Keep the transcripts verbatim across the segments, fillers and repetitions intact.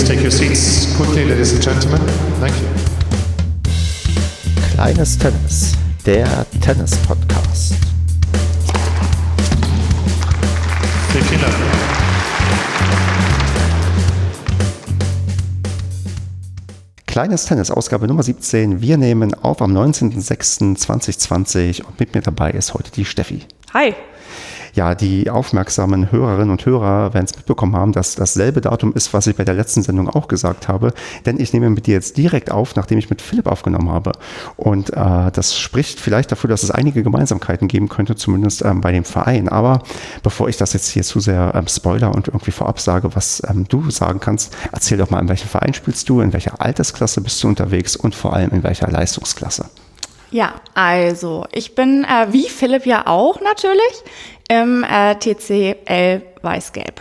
please take your seats quickly, ladies and gentlemen. Thank you. Kleines Tennis, der Tennis-Podcast. Vielen Dank. Kleines Tennis, Ausgabe Nummer siebzehn. Wir nehmen auf am neunzehnten sechsten zweitausendzwanzig und mit mir dabei ist heute die Steffi. Hi. Ja, die aufmerksamen Hörerinnen und Hörer werden es mitbekommen haben, dass dasselbe Datum ist, was ich bei der letzten Sendung auch gesagt habe. Denn ich nehme mit dir jetzt direkt auf, nachdem ich mit Philipp aufgenommen habe. Und äh, das spricht vielleicht dafür, dass es einige Gemeinsamkeiten geben könnte, zumindest ähm, bei dem Verein. Aber bevor ich das jetzt hier zu sehr ähm, spoiler und irgendwie vorab sage, was ähm, du sagen kannst, erzähl doch mal, in welchem Verein spielst du, in welcher Altersklasse bist du unterwegs und vor allem in welcher Leistungsklasse? Ja, also ich bin, äh, wie Philipp ja auch natürlich, im äh, T C L Weiß-Gelb.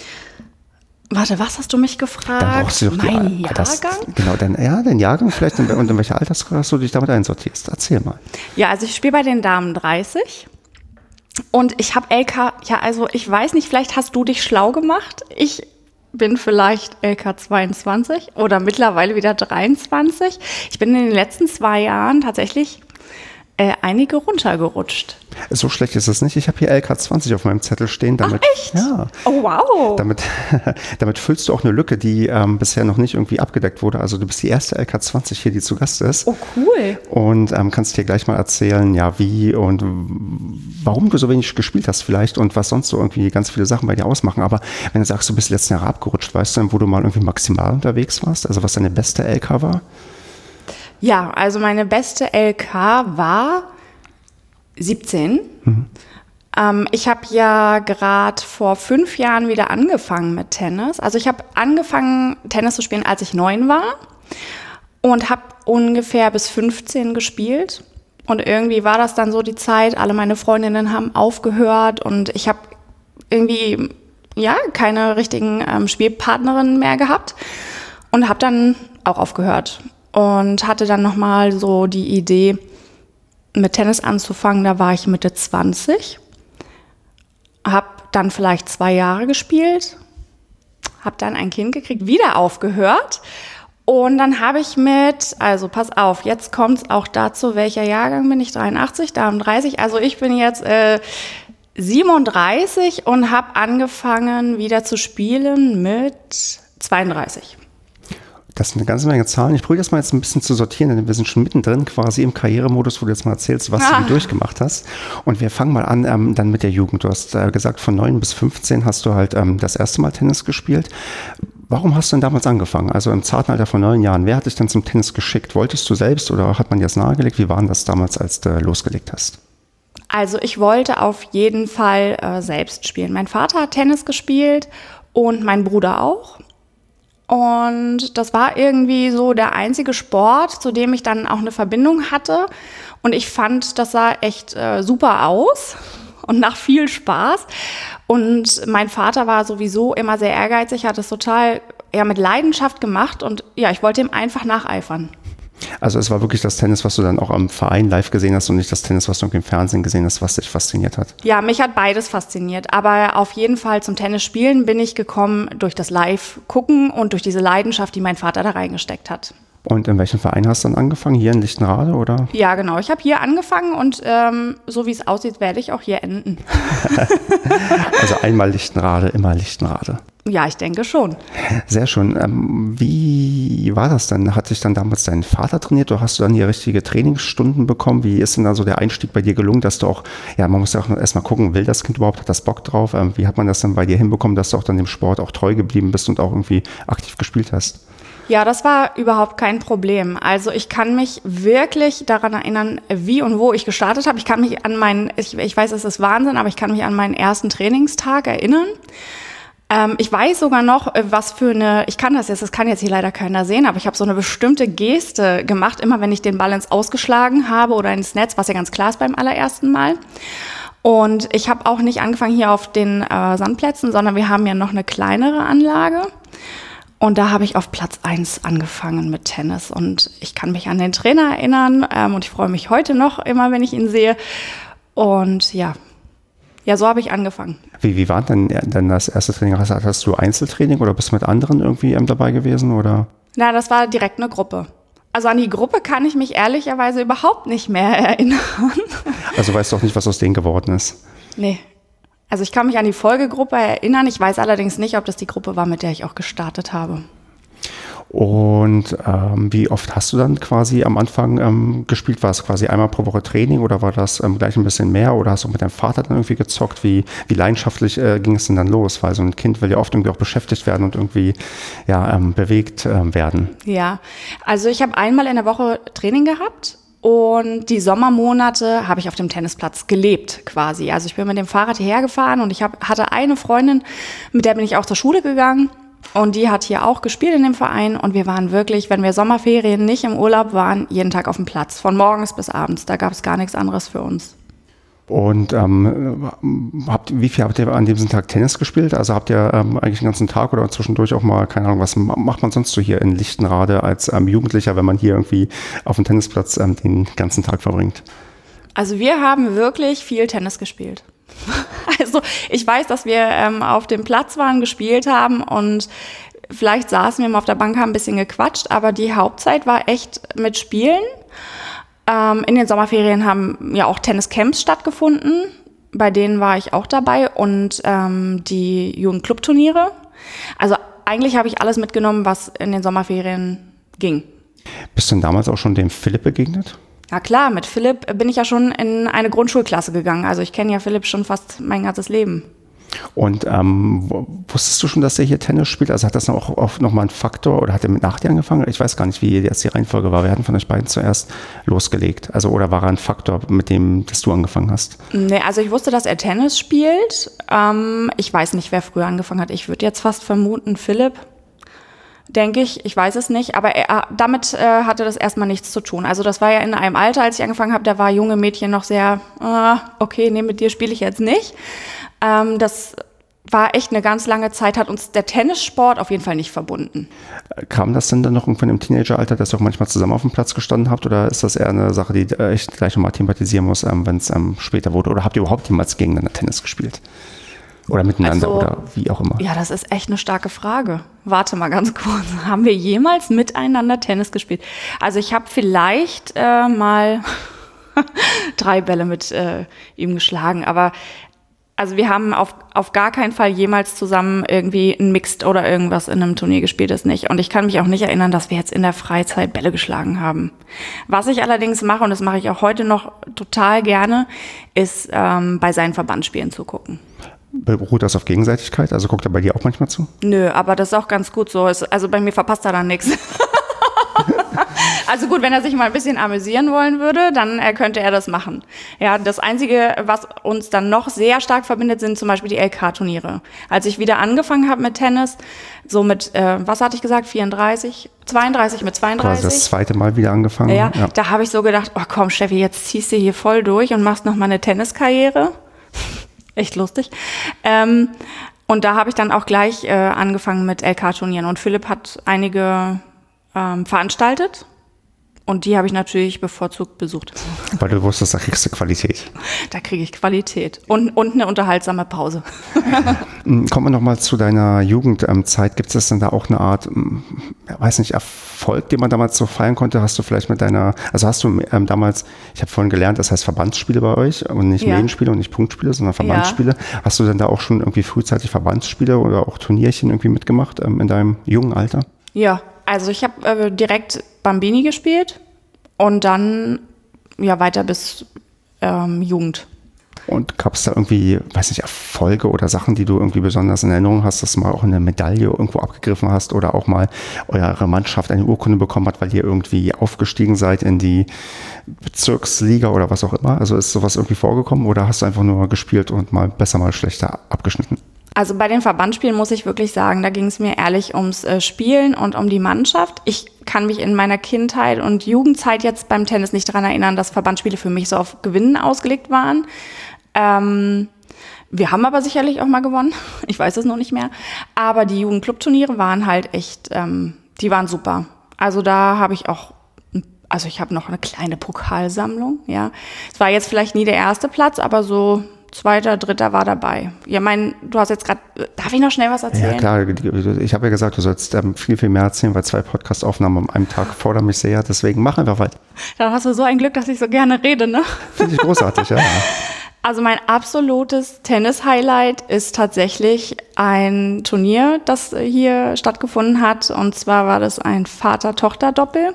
Warte, was hast du mich gefragt? Dann brauchst du doch die, mein äh, das, Jahrgang? Genau, dein, ja, dein Jahrgang vielleicht und in welcher Altersklasse du dich damit einsortierst. Erzähl mal. Ja, also ich spiele bei den Damen dreißig und ich habe L K, ja also ich weiß nicht, vielleicht hast du dich schlau gemacht. Ich bin vielleicht L K zweiundzwanzig oder mittlerweile wieder dreiundzwanzig. Ich bin in den letzten zwei Jahren tatsächlich äh, einige runtergerutscht. So schlecht ist es nicht. Ich habe hier L K zwanzig auf meinem Zettel stehen. Damit, Ach echt? Ja. Oh wow. Damit, damit füllst du auch eine Lücke, die ähm, bisher noch nicht irgendwie abgedeckt wurde. Also du bist die erste L K zwanzig hier, die zu Gast ist. Oh cool. Und ähm, kannst dir gleich mal erzählen, ja wie und warum du so wenig gespielt hast vielleicht und was sonst so irgendwie ganz viele Sachen bei dir ausmachen. Aber wenn du sagst, du bist letzten Jahre abgerutscht, weißt du dann, wo du mal irgendwie maximal unterwegs warst? Also was deine beste L K war? Ja, also meine beste L K war siebzehn. Mhm. Ähm, ich habe ja gerade vor fünf Jahren wieder angefangen mit Tennis. Also ich habe angefangen, Tennis zu spielen, als ich neun war und habe ungefähr bis fünfzehn gespielt. Und irgendwie war das dann so die Zeit, alle meine Freundinnen haben aufgehört und ich habe irgendwie ja keine richtigen ähm, Spielpartnerinnen mehr gehabt und habe dann auch aufgehört. Und hatte dann nochmal so die Idee, mit Tennis anzufangen. Da war ich Mitte zwanzig. Habe dann vielleicht zwei Jahre gespielt. Habe dann ein Kind gekriegt, wieder aufgehört. Und dann habe ich mit, also pass auf, jetzt kommt es auch dazu, welcher Jahrgang bin ich? dreiundachtzig, Damen dreißig. Also ich bin jetzt äh, siebenunddreißig und habe angefangen wieder zu spielen mit zweiunddreißig. Das sind eine ganze Menge Zahlen. Ich probiere das mal jetzt ein bisschen zu sortieren, denn wir sind schon mittendrin quasi im Karrieremodus, wo du jetzt mal erzählst, was ah. du durchgemacht hast. Und wir fangen mal an ähm, dann mit der Jugend. Du hast äh, gesagt, von neun bis fünfzehn hast du halt ähm, das erste Mal Tennis gespielt. Warum hast du denn damals angefangen? Also im zarten Alter von neun Jahren. Wer hat dich denn zum Tennis geschickt? Wolltest du selbst oder hat man dir das nahegelegt? Wie war denn das damals, als du losgelegt hast? Also ich wollte auf jeden Fall äh, selbst spielen. Mein Vater hat Tennis gespielt und mein Bruder auch. Und das war irgendwie so der einzige Sport, zu dem ich dann auch eine Verbindung hatte. Und ich fand, das sah echt äh, super aus und nach viel Spaß. Und mein Vater war sowieso immer sehr ehrgeizig, hat es total ja, mit Leidenschaft gemacht. Und ja, ich wollte ihm einfach nacheifern. Also es war wirklich das Tennis, was du dann auch am Verein live gesehen hast und nicht das Tennis, was du im Fernsehen gesehen hast, was dich fasziniert hat? Ja, mich hat beides fasziniert, aber auf jeden Fall zum Tennisspielen bin ich gekommen durch das Live-Gucken und durch diese Leidenschaft, die mein Vater da reingesteckt hat. Und in welchem Verein hast du dann angefangen? Hier in Lichtenrade, oder? Ja, genau. Ich habe hier angefangen und ähm, so wie es aussieht, werde ich auch hier enden. Also einmal Lichtenrade, immer Lichtenrade. Ja, ich denke schon. Sehr schön. Ähm, wie war das denn? Hat sich dann damals dein Vater trainiert oder hast du dann hier richtige Trainingsstunden bekommen? Wie ist denn da so der Einstieg bei dir gelungen, dass du auch, ja, man muss ja auch erstmal gucken, will das Kind überhaupt, hat das Bock drauf? Ähm, wie hat man das dann bei dir hinbekommen, dass du auch dann dem Sport auch treu geblieben bist und auch irgendwie aktiv gespielt hast? Ja, das war überhaupt kein Problem. Also ich kann mich wirklich daran erinnern, wie und wo ich gestartet habe. Ich kann mich an meinen, ich, ich weiß, es ist Wahnsinn, aber ich kann mich an meinen ersten Trainingstag erinnern. Ähm, ich weiß sogar noch, was für eine, ich kann das jetzt, das kann jetzt hier leider keiner sehen, aber ich habe so eine bestimmte Geste gemacht, immer wenn ich den Ball ins Ausgeschlagen habe oder ins Netz, was ja ganz klar ist beim allerersten Mal. Und ich habe auch nicht angefangen hier auf den äh, Sandplätzen, sondern wir haben ja noch eine kleinere Anlage. Und da habe ich auf Platz eins angefangen mit Tennis. Und ich kann mich an den Trainer erinnern ähm, und ich freue mich heute noch immer, wenn ich ihn sehe. Und ja, Ja, so habe ich angefangen. Wie, wie war denn dann das erste Training? Hast, hast du Einzeltraining oder bist du mit anderen irgendwie ähm, dabei gewesen? Oder? Na, das war direkt eine Gruppe. Also an die Gruppe kann ich mich ehrlicherweise überhaupt nicht mehr erinnern. Also weißt du auch nicht, was aus denen geworden ist? Nee. Also ich kann mich an die Folgegruppe erinnern. Ich weiß allerdings nicht, ob das die Gruppe war, mit der ich auch gestartet habe. Und ähm, wie oft hast du dann quasi am Anfang ähm, gespielt? War es quasi einmal pro Woche Training oder war das ähm, gleich ein bisschen mehr? Oder hast du mit deinem Vater dann irgendwie gezockt? Wie, wie leidenschaftlich äh, ging es denn dann los? Weil so ein Kind will ja oft irgendwie auch beschäftigt werden und irgendwie ja, ähm, bewegt ähm, werden. Ja, also ich habe einmal in der Woche Training gehabt. Und die Sommermonate habe ich auf dem Tennisplatz gelebt quasi. Also ich bin mit dem Fahrrad hierher gefahren und ich hab, hatte eine Freundin, mit der bin ich auch zur Schule gegangen. Und die hat hier auch gespielt in dem Verein. Und wir waren wirklich, wenn wir Sommerferien nicht im Urlaub waren, jeden Tag auf dem Platz. Von morgens bis abends. Da gab es gar nichts anderes für uns. Und ähm, habt, wie viel habt ihr an diesem Tag Tennis gespielt? Also habt ihr ähm, eigentlich den ganzen Tag oder zwischendurch auch mal, keine Ahnung, was macht man sonst so hier in Lichtenrade als ähm, Jugendlicher, wenn man hier irgendwie auf dem Tennisplatz ähm, den ganzen Tag verbringt? Also wir haben wirklich viel Tennis gespielt. Also ich weiß, dass wir ähm, auf dem Platz waren, gespielt haben und vielleicht saßen wir mal auf der Bank, haben ein bisschen gequatscht, aber die Hauptzeit war echt mit Spielen. Ähm, in den Sommerferien haben ja auch Tenniscamps stattgefunden. Bei denen war ich auch dabei und ähm, die Jugendclubturniere. Also eigentlich habe ich alles mitgenommen, was in den Sommerferien ging. Bist du denn damals auch schon dem Philipp begegnet? Ja klar, mit Philipp bin ich ja schon in eine Grundschulklasse gegangen. Also ich kenne ja Philipp schon fast mein ganzes Leben. Und ähm, wusstest du schon, dass er hier Tennis spielt? Also hat das auch, auch nochmal einen Faktor oder hat er mit nach dir angefangen? Ich weiß gar nicht, wie jetzt die Reihenfolge war. Wir hatten von euch beiden zuerst losgelegt. Also oder war er ein Faktor, mit dem, dass du angefangen hast? Nee, also ich wusste, dass er Tennis spielt. Ähm, ich weiß nicht, wer früher angefangen hat. Ich würde jetzt fast vermuten, Philipp. Denke ich, ich weiß es nicht, aber er, damit äh, hatte das erstmal nichts zu tun. Also das war ja in einem Alter, als ich angefangen habe, da war junge Mädchen noch sehr, äh, okay, nee, mit dir spiele ich jetzt nicht. Ähm, das war echt eine ganz lange Zeit, hat uns der Tennissport auf jeden Fall nicht verbunden. Kam das denn dann noch irgendwann im Teenageralter, dass ihr auch manchmal zusammen auf dem Platz gestanden habt oder ist das eher eine Sache, die äh, ich gleich nochmal thematisieren muss, ähm, wenn es ähm, später wurde? Oder habt ihr überhaupt jemals gegeneinander Tennis gespielt? Oder miteinander also, oder wie auch immer? Ja, das ist echt eine starke Frage. Warte mal ganz kurz. Haben wir jemals miteinander Tennis gespielt? Also ich habe vielleicht äh, mal drei Bälle mit äh, ihm geschlagen, aber also wir haben auf, auf gar keinen Fall jemals zusammen irgendwie ein Mixed oder irgendwas in einem Turnier gespielt, das nicht. Und ich kann mich auch nicht erinnern, dass wir jetzt in der Freizeit Bälle geschlagen haben. Was ich allerdings mache, und das mache ich auch heute noch total gerne, ist ähm, bei seinen Verbandsspielen zu gucken. Beruht das auf Gegenseitigkeit? Also guckt er bei dir auch manchmal zu? Nö, aber das ist auch ganz gut so. Also bei mir verpasst er dann nichts. Also gut, wenn er sich mal ein bisschen amüsieren wollen würde, dann äh, könnte er das machen. Ja, das Einzige, was uns dann noch sehr stark verbindet, sind zum Beispiel die L K-Turniere. Als ich wieder angefangen habe mit Tennis, so mit, äh, was hatte ich gesagt, vierunddreißig, zweiunddreißig mit zweiunddreißig. Quasi das zweite Mal wieder angefangen. Ja, ja. Da habe ich so gedacht, oh komm Steffi, jetzt ziehst du hier voll durch und machst noch mal eine Tenniskarriere. Echt lustig. Ähm, und da habe ich dann auch gleich äh, angefangen mit L K-Turnieren. Und Philipp hat einige ähm, veranstaltet. Und die habe ich natürlich bevorzugt besucht. Weil du wusstest, da kriegst du Qualität. Da kriege ich Qualität. Und, und eine unterhaltsame Pause. Kommen wir nochmal zu deiner Jugendzeit. Gibt es denn da auch eine Art, ja, weiß nicht, Erfolg, den man damals so feiern konnte? Hast du vielleicht mit deiner, also hast du ähm, damals, ich habe vorhin gelernt, das heißt Verbandsspiele bei euch und nicht ja. Medienspiele und nicht Punktspiele, sondern Verbandsspiele. Ja. Hast du denn da auch schon irgendwie frühzeitig Verbandsspiele oder auch Turnierchen irgendwie mitgemacht ähm, in deinem jungen Alter? Ja, also ich habe äh, direkt Bambini gespielt und dann ja weiter bis ähm, Jugend. Und gab es da irgendwie, weiß nicht, Erfolge oder Sachen, die du irgendwie besonders in Erinnerung hast, dass du mal auch eine Medaille irgendwo abgegriffen hast oder auch mal eure Mannschaft eine Urkunde bekommen hat, weil ihr irgendwie aufgestiegen seid in die Bezirksliga oder was auch immer? Also ist sowas irgendwie vorgekommen oder hast du einfach nur gespielt und mal besser, mal schlechter abgeschnitten? Also bei den Verbandsspielen muss ich wirklich sagen, da ging es mir ehrlich ums äh, Spielen und um die Mannschaft. Ich kann mich in meiner Kindheit und Jugendzeit jetzt beim Tennis nicht daran erinnern, dass Verbandsspiele für mich so auf Gewinnen ausgelegt waren. Ähm, wir haben aber sicherlich auch mal gewonnen. Ich weiß es noch nicht mehr. Aber die Jugendclubturniere waren halt echt, ähm, die waren super. Also da habe ich auch, also ich habe noch eine kleine Pokalsammlung, ja. Es war jetzt vielleicht nie der erste Platz, aber so zweiter, dritter war dabei. Ja, mein, du hast jetzt gerade, darf ich noch schnell was erzählen? Ja, klar. Ich habe ja gesagt, du sollst ähm, viel, viel mehr erzählen, weil zwei Podcast-Aufnahmen an einem Tag fordern mich sehr. Deswegen mach einfach weiter. Dann hast du so ein Glück, dass ich so gerne rede, ne? Finde ich großartig, ja. Also mein absolutes Tennis-Highlight ist tatsächlich ein Turnier, das hier stattgefunden hat. Und zwar war das ein Vater-Tochter-Doppel.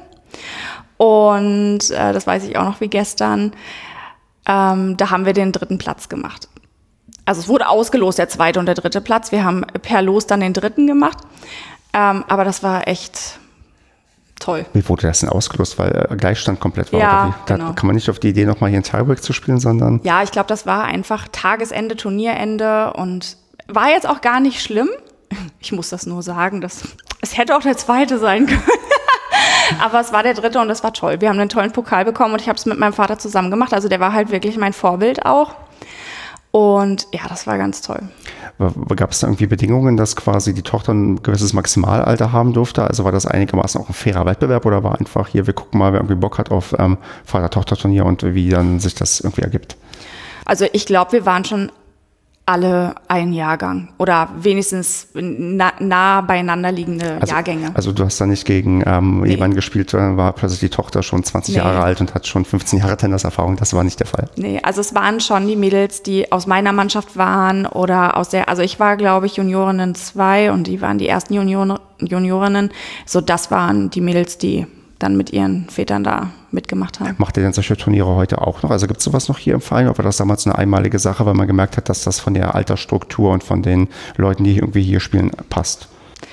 Und äh, das weiß ich auch noch wie gestern. Ähm, da haben wir den dritten Platz gemacht. Also es wurde ausgelost, der zweite und der dritte Platz. Wir haben per Los dann den dritten gemacht. Ähm, aber das war echt toll. Wie wurde das denn ausgelost? Weil äh, Gleichstand komplett war? Ja, oder wie? Da genau. kann man nicht auf die Idee, nochmal hier ein Tiebreak zu spielen, sondern... Ja, ich glaube, das war einfach Tagesende, Turnierende und war jetzt auch gar nicht schlimm. Ich muss das nur sagen, das, es hätte auch der zweite sein können. Aber es war der dritte und das war toll. Wir haben einen tollen Pokal bekommen und ich habe es mit meinem Vater zusammen gemacht. Also der war halt wirklich mein Vorbild auch. Und ja, das war ganz toll. Gab es da irgendwie Bedingungen, dass quasi die Tochter ein gewisses Maximalalter haben durfte? Also war das einigermaßen auch ein fairer Wettbewerb oder war einfach hier, wir gucken mal, wer irgendwie Bock hat auf ähm, Vater-Tochter-Turnier und wie dann sich das irgendwie ergibt? Also ich glaube, wir waren schon alle ein Jahrgang oder wenigstens nah, nah beieinander liegende also, Jahrgänge. Also du hast da nicht gegen ähm, Nee. jemanden gespielt, sondern war plötzlich die Tochter schon zwanzig Nee. Jahre alt und hat schon fünfzehn Jahre Tenniserfahrung. Das war nicht der Fall. Nee, also es waren schon die Mädels, die aus meiner Mannschaft waren oder aus der, also ich war, glaube ich, Juniorinnen zwei und die waren die ersten Junior, Juniorinnen. So, das waren die Mädels, die dann mit ihren Vätern da mitgemacht haben. Macht ihr denn solche Turniere heute auch noch? Also gibt es sowas noch hier im Verein? Oder war das damals eine einmalige Sache, weil man gemerkt hat, dass das von der Altersstruktur und von den Leuten, die irgendwie hier spielen, passt?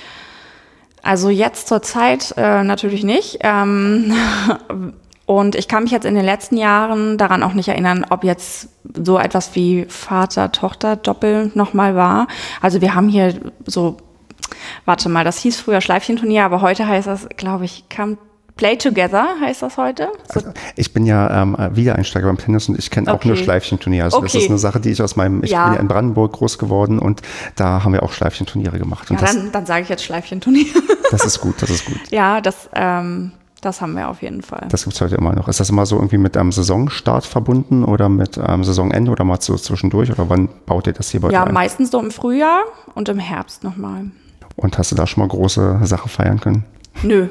Also jetzt zur Zeit äh, natürlich nicht. Ähm, und ich kann mich jetzt in den letzten Jahren daran auch nicht erinnern, ob jetzt so etwas wie Vater-Tochter-Doppel nochmal war. Also wir haben hier so, warte mal, das hieß früher Schleifchenturnier, aber heute heißt das, glaube ich, Come Play Together heißt das heute. So. Also ich bin ja ähm, Wiedereinsteiger beim Tennis und ich kenne auch Okay. nur Schleifchenturniere. Also das Okay. ist eine Sache, die ich aus meinem, ich Ja. bin ja in Brandenburg groß geworden und da haben wir auch Schleifchenturniere gemacht. Und Ja, das, dann, dann sage ich jetzt Schleifchenturnier. das ist gut, das ist gut. Ja, das, ähm, das haben wir auf jeden Fall. Das gibt es heute immer noch. Ist das immer so irgendwie mit einem Saisonstart verbunden oder mit ähm, Saisonende oder mal so zwischendurch? Oder wann baut ihr das hier bei euch Ja, ein? meistens so im Frühjahr und im Herbst nochmal. Und hast du da schon mal große Sachen feiern können? Nö.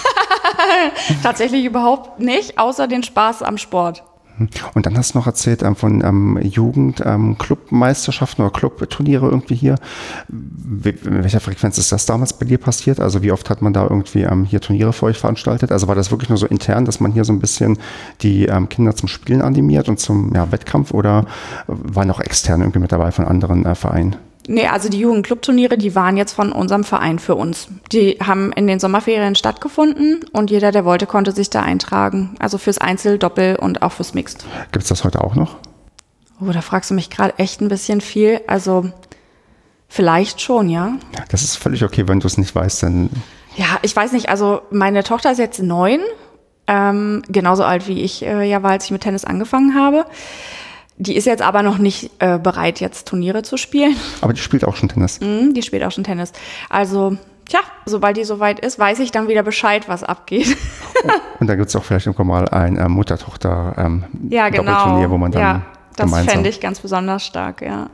Tatsächlich überhaupt nicht, außer den Spaß am Sport. Und dann hast du noch erzählt ähm, von ähm, Jugend-Clubmeisterschaften ähm, oder Clubturniere irgendwie hier. Wie, in welcher Frequenz ist das damals bei dir passiert? Also wie oft hat man da irgendwie ähm, hier Turniere für euch veranstaltet? Also war das wirklich nur so intern, dass man hier so ein bisschen die ähm, Kinder zum Spielen animiert und zum ja, Wettkampf oder waren auch extern irgendwie mit dabei von anderen äh, Vereinen? Nee, also die Jugendclubturniere, die waren jetzt von unserem Verein für uns. Die haben in den Sommerferien stattgefunden und jeder, der wollte, konnte sich da eintragen. Also fürs Einzel, Doppel und auch fürs Mixed. Gibt es das heute auch noch? Oh, da fragst du mich gerade echt ein bisschen viel. Also vielleicht schon, ja. Das ist völlig okay, wenn du es nicht weißt, dann Ja, ich weiß nicht, also meine Tochter ist jetzt neun, ähm, genauso alt wie ich äh, ja war, als ich mit Tennis angefangen habe. Die ist jetzt aber noch nicht äh, bereit, jetzt Turniere zu spielen. aber die spielt auch schon Tennis. Mhm, die spielt auch schon Tennis. Also, tja, sobald die soweit ist, weiß ich dann wieder Bescheid, was abgeht. Und da gibt es auch vielleicht irgendwann mal ein äh, Mutter-Tochter ähm, Ja, genau. Doppelturnier, wo man dann ja, das gemeinsam... fände ich ganz besonders stark, ja.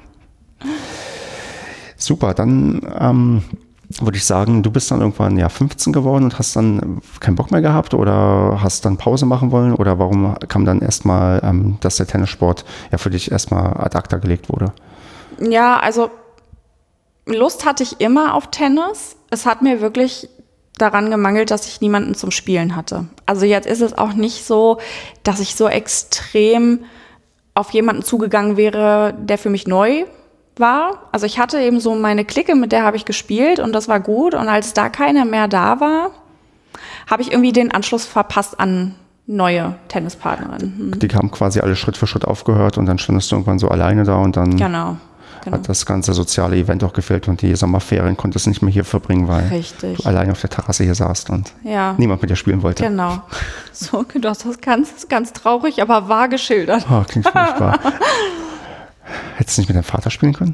Super, dann ähm, würde ich sagen, du bist dann irgendwann ja fünfzehn geworden und hast dann keinen Bock mehr gehabt oder hast dann Pause machen wollen oder warum kam dann erstmal, ähm, dass der Tennissport ja für dich erstmal ad acta gelegt wurde? Ja, also Lust hatte ich immer auf Tennis. Es hat mir wirklich daran gemangelt, dass ich niemanden zum Spielen hatte. Also jetzt ist es auch nicht so, dass ich so extrem auf jemanden zugegangen wäre, der für mich neu war. Also ich hatte eben so meine Clique, mit der habe ich gespielt und das war gut. Und als da keiner mehr da war, habe ich irgendwie den Anschluss verpasst an neue Tennispartnerinnen. Hm. Die haben quasi alle Schritt für Schritt aufgehört und dann standest du irgendwann so alleine da und dann Genau. Genau. hat das ganze soziale Event auch gefehlt und die Sommerferien konntest du nicht mehr hier verbringen, weil Richtig. du alleine auf der Terrasse hier saßt und Ja. niemand mit dir spielen wollte. Genau. So, du hast das ganz, ganz traurig, aber wahr geschildert. Oh, klingt furchtbar. Hättest du nicht mit deinem Vater spielen können?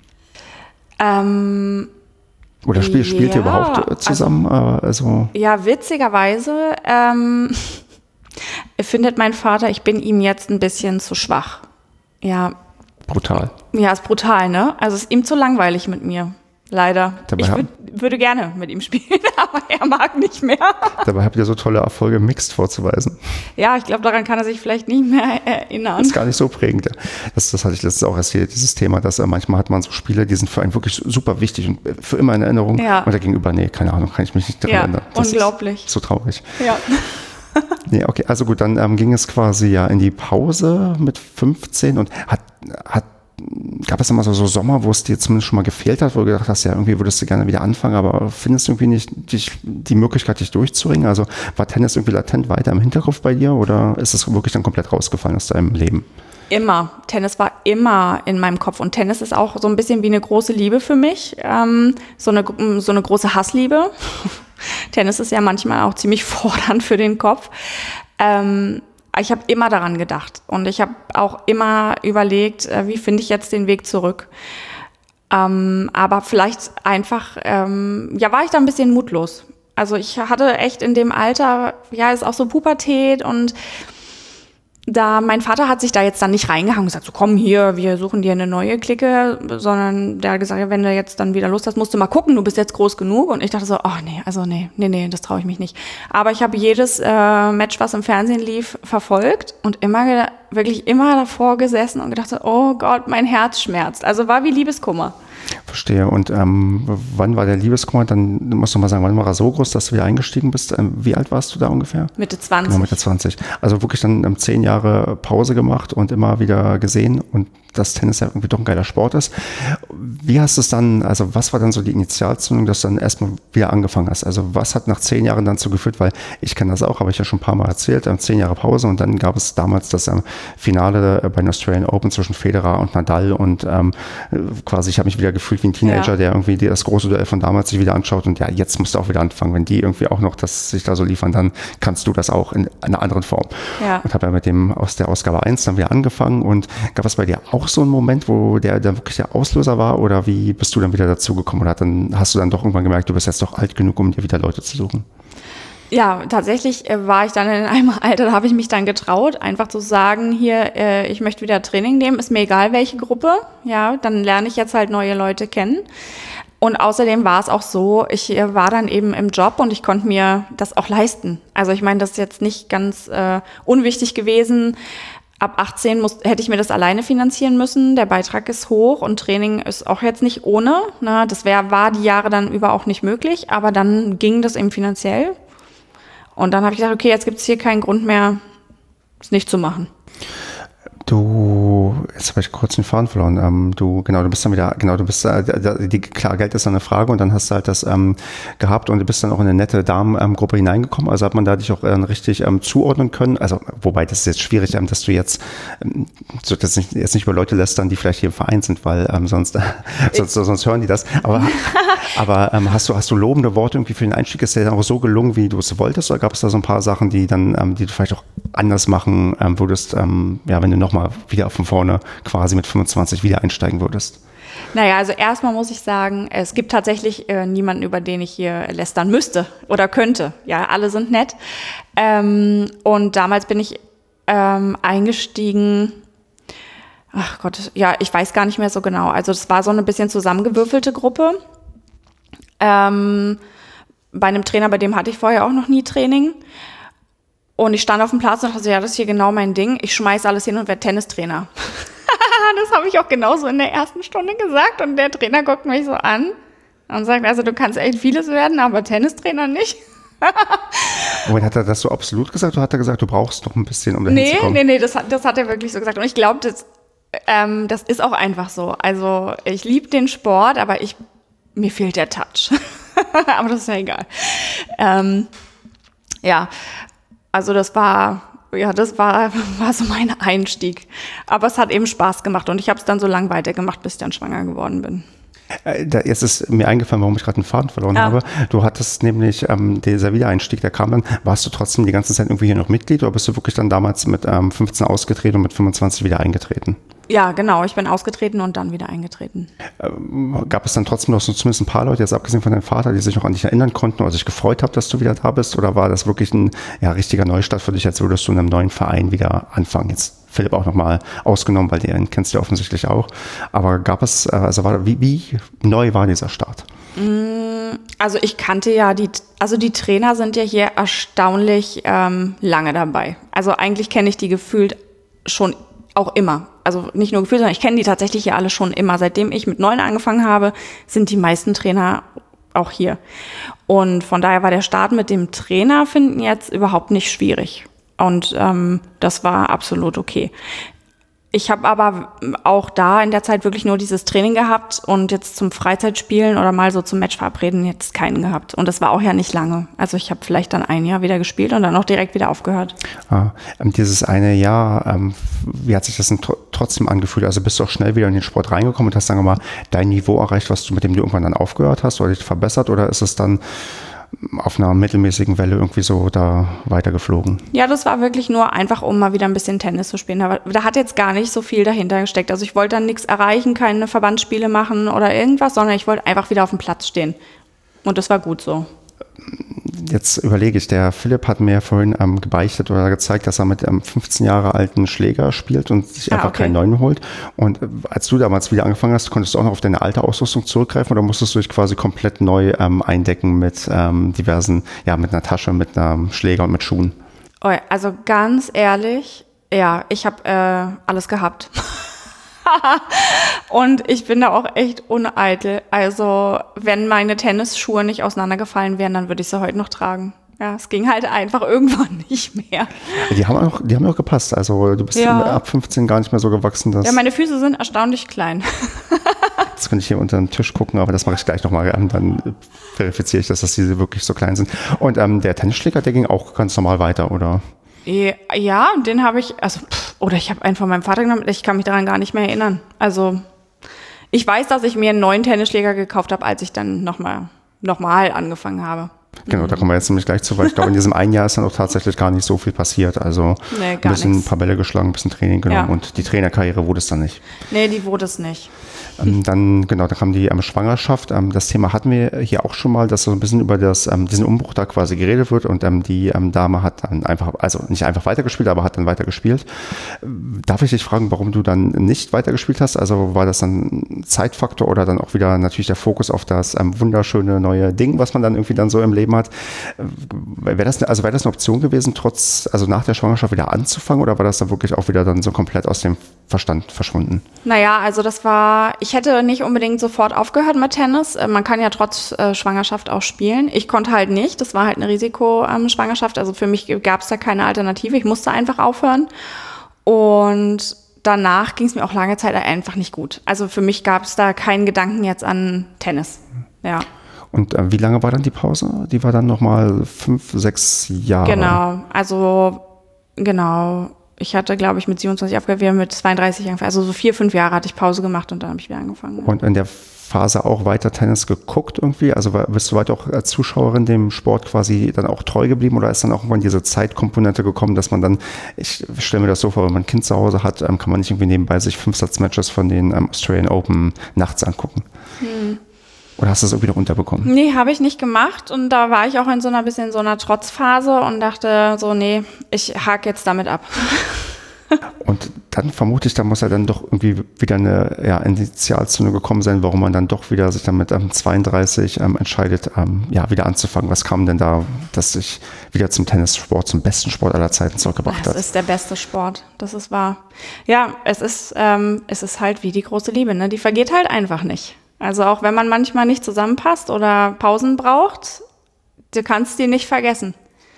Ähm, Oder spiel, spielt ihr Ja, überhaupt äh, zusammen? Also, also ja, witzigerweise ähm, findet mein Vater, ich bin ihm jetzt ein bisschen zu schwach. Ja, Brutal. Ja, ist brutal, ne? Also ist ihm zu langweilig mit mir. Leider. Dabei ich hab- würd, würde gerne mit ihm spielen, aber er mag nicht mehr. Dabei habt ihr so tolle Erfolge im Mixed vorzuweisen. Ja, ich glaube, daran kann er sich vielleicht nicht mehr erinnern. Das ist gar nicht so prägend. Ja. Das, das hatte ich letztens auch erzählt, dieses Thema, dass äh, manchmal hat man so Spiele, die sind für einen wirklich super wichtig und äh, für immer in Erinnerung. Ja. Und dagegenüber, nee, keine Ahnung, kann ich mich nicht daran Ja, erinnern. Das unglaublich. Ist so traurig. Ja. Nee, okay, also gut, dann ähm, ging es quasi ja in die Pause mit fünfzehn und hat, hat gab es immer so, so Sommer, wo es dir zumindest schon mal gefehlt hat, wo du gedacht hast, ja, irgendwie würdest du gerne wieder anfangen, aber findest du irgendwie nicht dich, die Möglichkeit, dich durchzuringen? Also war Tennis irgendwie latent weiter im Hinterkopf bei dir oder ist es wirklich dann komplett rausgefallen aus deinem Leben? Immer. Tennis war immer in meinem Kopf. Und Tennis ist auch so ein bisschen wie eine große Liebe für mich. Ähm, so eine, so eine große Hassliebe. Tennis ist ja manchmal auch ziemlich fordernd für den Kopf. Ähm, ich habe immer daran gedacht. Und ich habe auch immer überlegt, äh, wie finde ich jetzt den Weg zurück. Ähm, aber vielleicht einfach, ähm, ja, war ich da ein bisschen mutlos. Also ich hatte echt in dem Alter, ja, ist auch so Pubertät und da, mein Vater hat sich da jetzt dann nicht reingehangen und gesagt, so komm hier, wir suchen dir eine neue Clique, sondern der hat gesagt, ja, wenn du jetzt dann wieder Lust hast, musst du mal gucken, du bist jetzt groß genug. Und ich dachte so, ach nee, also nee, nee, nee, das traue ich mich nicht. Aber ich habe jedes äh, Match, was im Fernsehen lief, verfolgt und immer, wirklich immer davor gesessen und gedacht so, oh Gott, mein Herz schmerzt. Also war wie Liebeskummer. Verstehe. Und ähm, wann war der Liebeskummer? Dann musst du mal sagen, wann war er so groß, dass du wieder eingestiegen bist? Ähm, wie alt warst du da ungefähr? Mitte zwanzig. Genau, Mitte zwanzig. Also wirklich dann ähm, zehn Jahre Pause gemacht und immer wieder gesehen und dass Tennis ja irgendwie doch ein geiler Sport ist. Wie hast du es dann, also was war dann so die Initialzündung, dass du dann erstmal wieder angefangen hast? Also was hat nach zehn Jahren dann so geführt? Weil ich kenne das auch, habe ich ja schon ein paar Mal erzählt, ähm, zehn Jahre Pause und dann gab es damals das ähm, Finale äh, bei den Australian Open zwischen Federer und Nadal und ähm, quasi ich habe mich wieder gefühlt wie ein Teenager, Ja. der irgendwie die- das große Duell von damals sich wieder anschaut und ja, jetzt musst du auch wieder anfangen. Wenn die irgendwie auch noch das sich da so liefern, dann kannst du das auch in einer anderen Form. Ja. Und habe ja mit dem aus der Ausgabe eins dann wieder angefangen und gab es bei dir auch so einen Moment, wo der dann wirklich der Auslöser war oder wie bist du dann wieder dazugekommen oder hat dann, hast du dann doch irgendwann gemerkt, du bist jetzt doch alt genug, um dir wieder Leute zu suchen? Ja, tatsächlich äh, war ich dann in einem Alter, da habe ich mich dann getraut, einfach zu sagen, hier, äh, ich möchte wieder Training nehmen, ist mir egal, welche Gruppe. Ja, dann lerne ich jetzt halt neue Leute kennen. Und außerdem war es auch so, ich äh, war dann eben im Job und ich konnte mir das auch leisten. Also ich meine, das ist jetzt nicht ganz äh, unwichtig gewesen. Ab achtzehn muss, hätte ich mir das alleine finanzieren müssen. Der Beitrag ist hoch und Training ist auch jetzt nicht ohne. Ne? Das wär, war die Jahre dann über auch nicht möglich, aber dann ging das eben finanziell. Und dann habe ich gesagt, okay, jetzt gibt es hier keinen Grund mehr, es nicht zu machen. Du, jetzt habe ich kurz den Faden verloren. Ähm, du, genau, du bist dann wieder, genau, du bist, äh, die, klar, Geld ist dann eine Frage und dann hast du halt das ähm, gehabt und du bist dann auch in eine nette Damengruppe hineingekommen. Also hat man da dich auch äh, richtig ähm, zuordnen können. Also, wobei, das ist jetzt schwierig, ähm, dass du jetzt, ähm, so, dass nicht, jetzt nicht über Leute lästern, die vielleicht hier im Verein sind, weil ähm, sonst, äh, sonst, sonst hören die das. Aber, aber ähm, hast du, hast du lobende Worte irgendwie für den Einstieg? Ist der dann auch so gelungen, wie du es wolltest? Oder gab es da so ein paar Sachen, die dann, ähm, die du vielleicht auch anders machen ähm, würdest, ähm, ja, wenn du nochmal wieder von vorne quasi mit fünfundzwanzig wieder einsteigen würdest? Naja, also erstmal muss ich sagen, es gibt tatsächlich äh, niemanden, über den ich hier lästern müsste oder könnte. Ja, alle sind nett. Ähm, und damals bin ich ähm, eingestiegen, ach Gott, ja, ich weiß gar nicht mehr so genau. Also das war so eine bisschen zusammengewürfelte Gruppe. Ähm, bei einem Trainer, bei dem hatte ich vorher auch noch nie Training. Und ich stand auf dem Platz und dachte, ja, das ist hier genau mein Ding. Ich schmeiß alles hin und werde Tennistrainer. Das habe ich auch genauso in der ersten Stunde gesagt. Und der Trainer guckt mich so an und sagt, also du kannst echt vieles werden, aber Tennistrainer nicht. Und hat er das so absolut gesagt oder hat er gesagt, du brauchst noch ein bisschen, um dahin Nee, zu kommen? nee, nee, das, hat- das hat er wirklich so gesagt. Und ich glaube, das, ähm, das ist auch einfach so. Also ich liebe den Sport, aber ich, mir fehlt der Touch. Aber das ist ja egal. Ähm, ja, also das war, ja, das war, war so mein Einstieg. Aber es hat eben Spaß gemacht und ich habe es dann so lange weitergemacht, bis ich dann schwanger geworden bin. Äh, Da, jetzt ist mir eingefallen, warum ich gerade einen Faden verloren Ja. habe. Du hattest nämlich, ähm, dieser Wiedereinstieg, der kam dann, warst du trotzdem die ganze Zeit irgendwie hier noch Mitglied oder bist du wirklich dann damals mit ähm, fünfzehn ausgetreten und mit fünfundzwanzig wieder eingetreten? Ja, genau, ich bin ausgetreten und dann wieder eingetreten. Gab es dann trotzdem noch so zumindest ein paar Leute, jetzt abgesehen von deinem Vater, die sich noch an dich erinnern konnten oder sich gefreut haben, dass du wieder da bist? Oder war das wirklich ein ja, richtiger Neustart für dich, als würdest du in einem neuen Verein wieder anfangen, jetzt Philipp auch nochmal ausgenommen, weil den kennst du ja offensichtlich auch. Aber gab es, äh, also war, wie, wie neu war dieser Start? Also ich kannte ja die, also die Trainer sind ja hier erstaunlich ähm, lange dabei. Also eigentlich kenne ich die gefühlt schon auch immer. Also nicht nur gefühlt, sondern ich kenne die tatsächlich hier alle schon immer. Seitdem ich mit neun angefangen habe, sind die meisten Trainer auch hier. Und von daher war der Start mit dem Trainer finden jetzt überhaupt nicht schwierig. Und ähm, das war absolut okay. Ich habe aber auch da in der Zeit wirklich nur dieses Training gehabt und jetzt zum Freizeitspielen oder mal so zum Match verabreden jetzt keinen gehabt. Und das war auch ja nicht lange. Also ich habe vielleicht dann ein Jahr wieder gespielt und dann auch direkt wieder aufgehört. Ah, ähm, dieses eine Jahr, ähm, wie hat sich das denn tr- trotzdem angefühlt? Also bist du auch schnell wieder in den Sport reingekommen und hast, sagen wir mal, dein Niveau erreicht, was du mit dem du irgendwann dann aufgehört hast oder dich verbessert? Oder ist es dann auf einer mittelmäßigen Welle irgendwie so da weitergeflogen? Ja, das war wirklich nur einfach, um mal wieder ein bisschen Tennis zu spielen. Aber da hat jetzt gar nicht so viel dahinter gesteckt. Also ich wollte dann nichts erreichen, keine Verbandsspiele machen oder irgendwas, sondern ich wollte einfach wieder auf dem Platz stehen. Und das war gut so. Jetzt überlege ich, der Philipp hat mir vorhin ähm, gebeichtet oder gezeigt, dass er mit einem fünfzehn Jahre alten Schläger spielt und sich Ah, einfach okay. keinen neuen holt. Und äh, als du damals wieder angefangen hast, konntest du auch noch auf deine alte Ausrüstung zurückgreifen oder musstest du dich quasi komplett neu ähm, eindecken mit ähm, diversen, ja, mit einer Tasche, mit einem Schläger und mit Schuhen? Oh ja, also ganz ehrlich, ja, ich habe äh, alles gehabt. Und ich bin da auch echt uneitel. Also wenn meine Tennisschuhe nicht auseinandergefallen wären, dann würde ich sie heute noch tragen. Ja, es ging halt einfach irgendwann nicht mehr. Die haben auch, die haben auch gepasst. Also du bist Ja. ab fünfzehn gar nicht mehr so gewachsen, dass Ja, meine Füße sind erstaunlich klein. jetzt könnte ich hier unter den Tisch gucken, aber das mache ich gleich nochmal. Ähm, dann verifiziere ich, dass das diese wirklich so klein sind. Und ähm, der Tennisschläger, der ging auch ganz normal weiter, oder? Ja, den habe ich, also, pff, oder ich habe einen von meinem Vater genommen, ich kann mich daran gar nicht mehr erinnern. Also, ich weiß, dass ich mir einen neuen Tennisschläger gekauft habe, als ich dann nochmal noch mal angefangen habe. Genau, da kommen wir jetzt nämlich gleich zu, weil ich glaube, in diesem einen Jahr ist dann auch tatsächlich gar nicht so viel passiert. Also Nee, ein gar bisschen nichts. ein paar Bälle geschlagen, ein bisschen Training genommen Ja. und die Trainerkarriere wurde es dann nicht. Nee, die wurde es nicht. Ähm, dann, genau, da kam die ähm, Schwangerschaft. Ähm, das Thema hatten wir hier auch schon mal, dass so ein bisschen über das, ähm, diesen Umbruch da quasi geredet wird und ähm, die ähm, Dame hat dann einfach, also nicht einfach weitergespielt, aber hat dann weitergespielt. Ähm, darf ich dich fragen, warum du dann nicht weitergespielt hast? Also war das dann ein Zeitfaktor oder dann auch wieder natürlich der Fokus auf das ähm, wunderschöne neue Ding, was man dann irgendwie dann so im Leben hat? Wäre das, also wäre das eine Option gewesen, trotz, also nach der Schwangerschaft wieder anzufangen oder war das dann wirklich auch wieder dann so komplett aus dem Verstand verschwunden? Naja, also das war, ich hätte nicht unbedingt sofort aufgehört mit Tennis. Äh, Man kann ja trotz äh, Schwangerschaft auch spielen. Ich konnte halt nicht. Das war halt eine Risikoschwangerschaft. Also für mich gab es da keine Alternative. Ich musste einfach aufhören. Und danach ging es mir auch lange Zeit einfach nicht gut. Also für mich gab es da keinen Gedanken jetzt an Tennis. Ja, Und äh, wie lange war dann die Pause? Die war dann nochmal fünf, sechs Jahre. genau. Also genau. Ich hatte, glaube ich, mit siebenundzwanzig aufgehört, wir haben mit zweiunddreißig angefangen. Also so vier, fünf Jahre hatte ich Pause gemacht und dann habe ich wieder angefangen. Und in der Phase auch weiter Tennis geguckt irgendwie? Also war- bist du weiter auch als Zuschauerin dem Sport quasi dann auch treu geblieben oder ist dann auch irgendwann diese Zeitkomponente gekommen, dass man dann, ich stelle mir das so vor, wenn man ein Kind zu Hause hat, ähm, kann man nicht irgendwie nebenbei sich Fünf-Satz-Matches von den ähm, Australian Open nachts angucken? Hm. Oder hast du das irgendwie noch unterbekommen? Nee, habe ich nicht gemacht und da war ich auch in so einer bisschen so einer Trotzphase und dachte so, nee, ich hake jetzt damit ab. Und dann vermute ich, da muss ja dann doch irgendwie wieder eine ja, Initialzündung gekommen sein, warum man dann doch wieder sich dann mit ähm, zweiunddreißig ähm, entscheidet, ähm, ja, wieder anzufangen. Was kam denn da, dass sich wieder zum Tennissport, zum besten Sport aller Zeiten zurückgebracht Das hat? ist der beste Sport, das ist wahr. Ja, es ist, ähm, es ist halt wie die große Liebe, ne? Die vergeht halt einfach nicht. Also auch wenn man manchmal nicht zusammenpasst oder Pausen braucht, du kannst die nicht vergessen.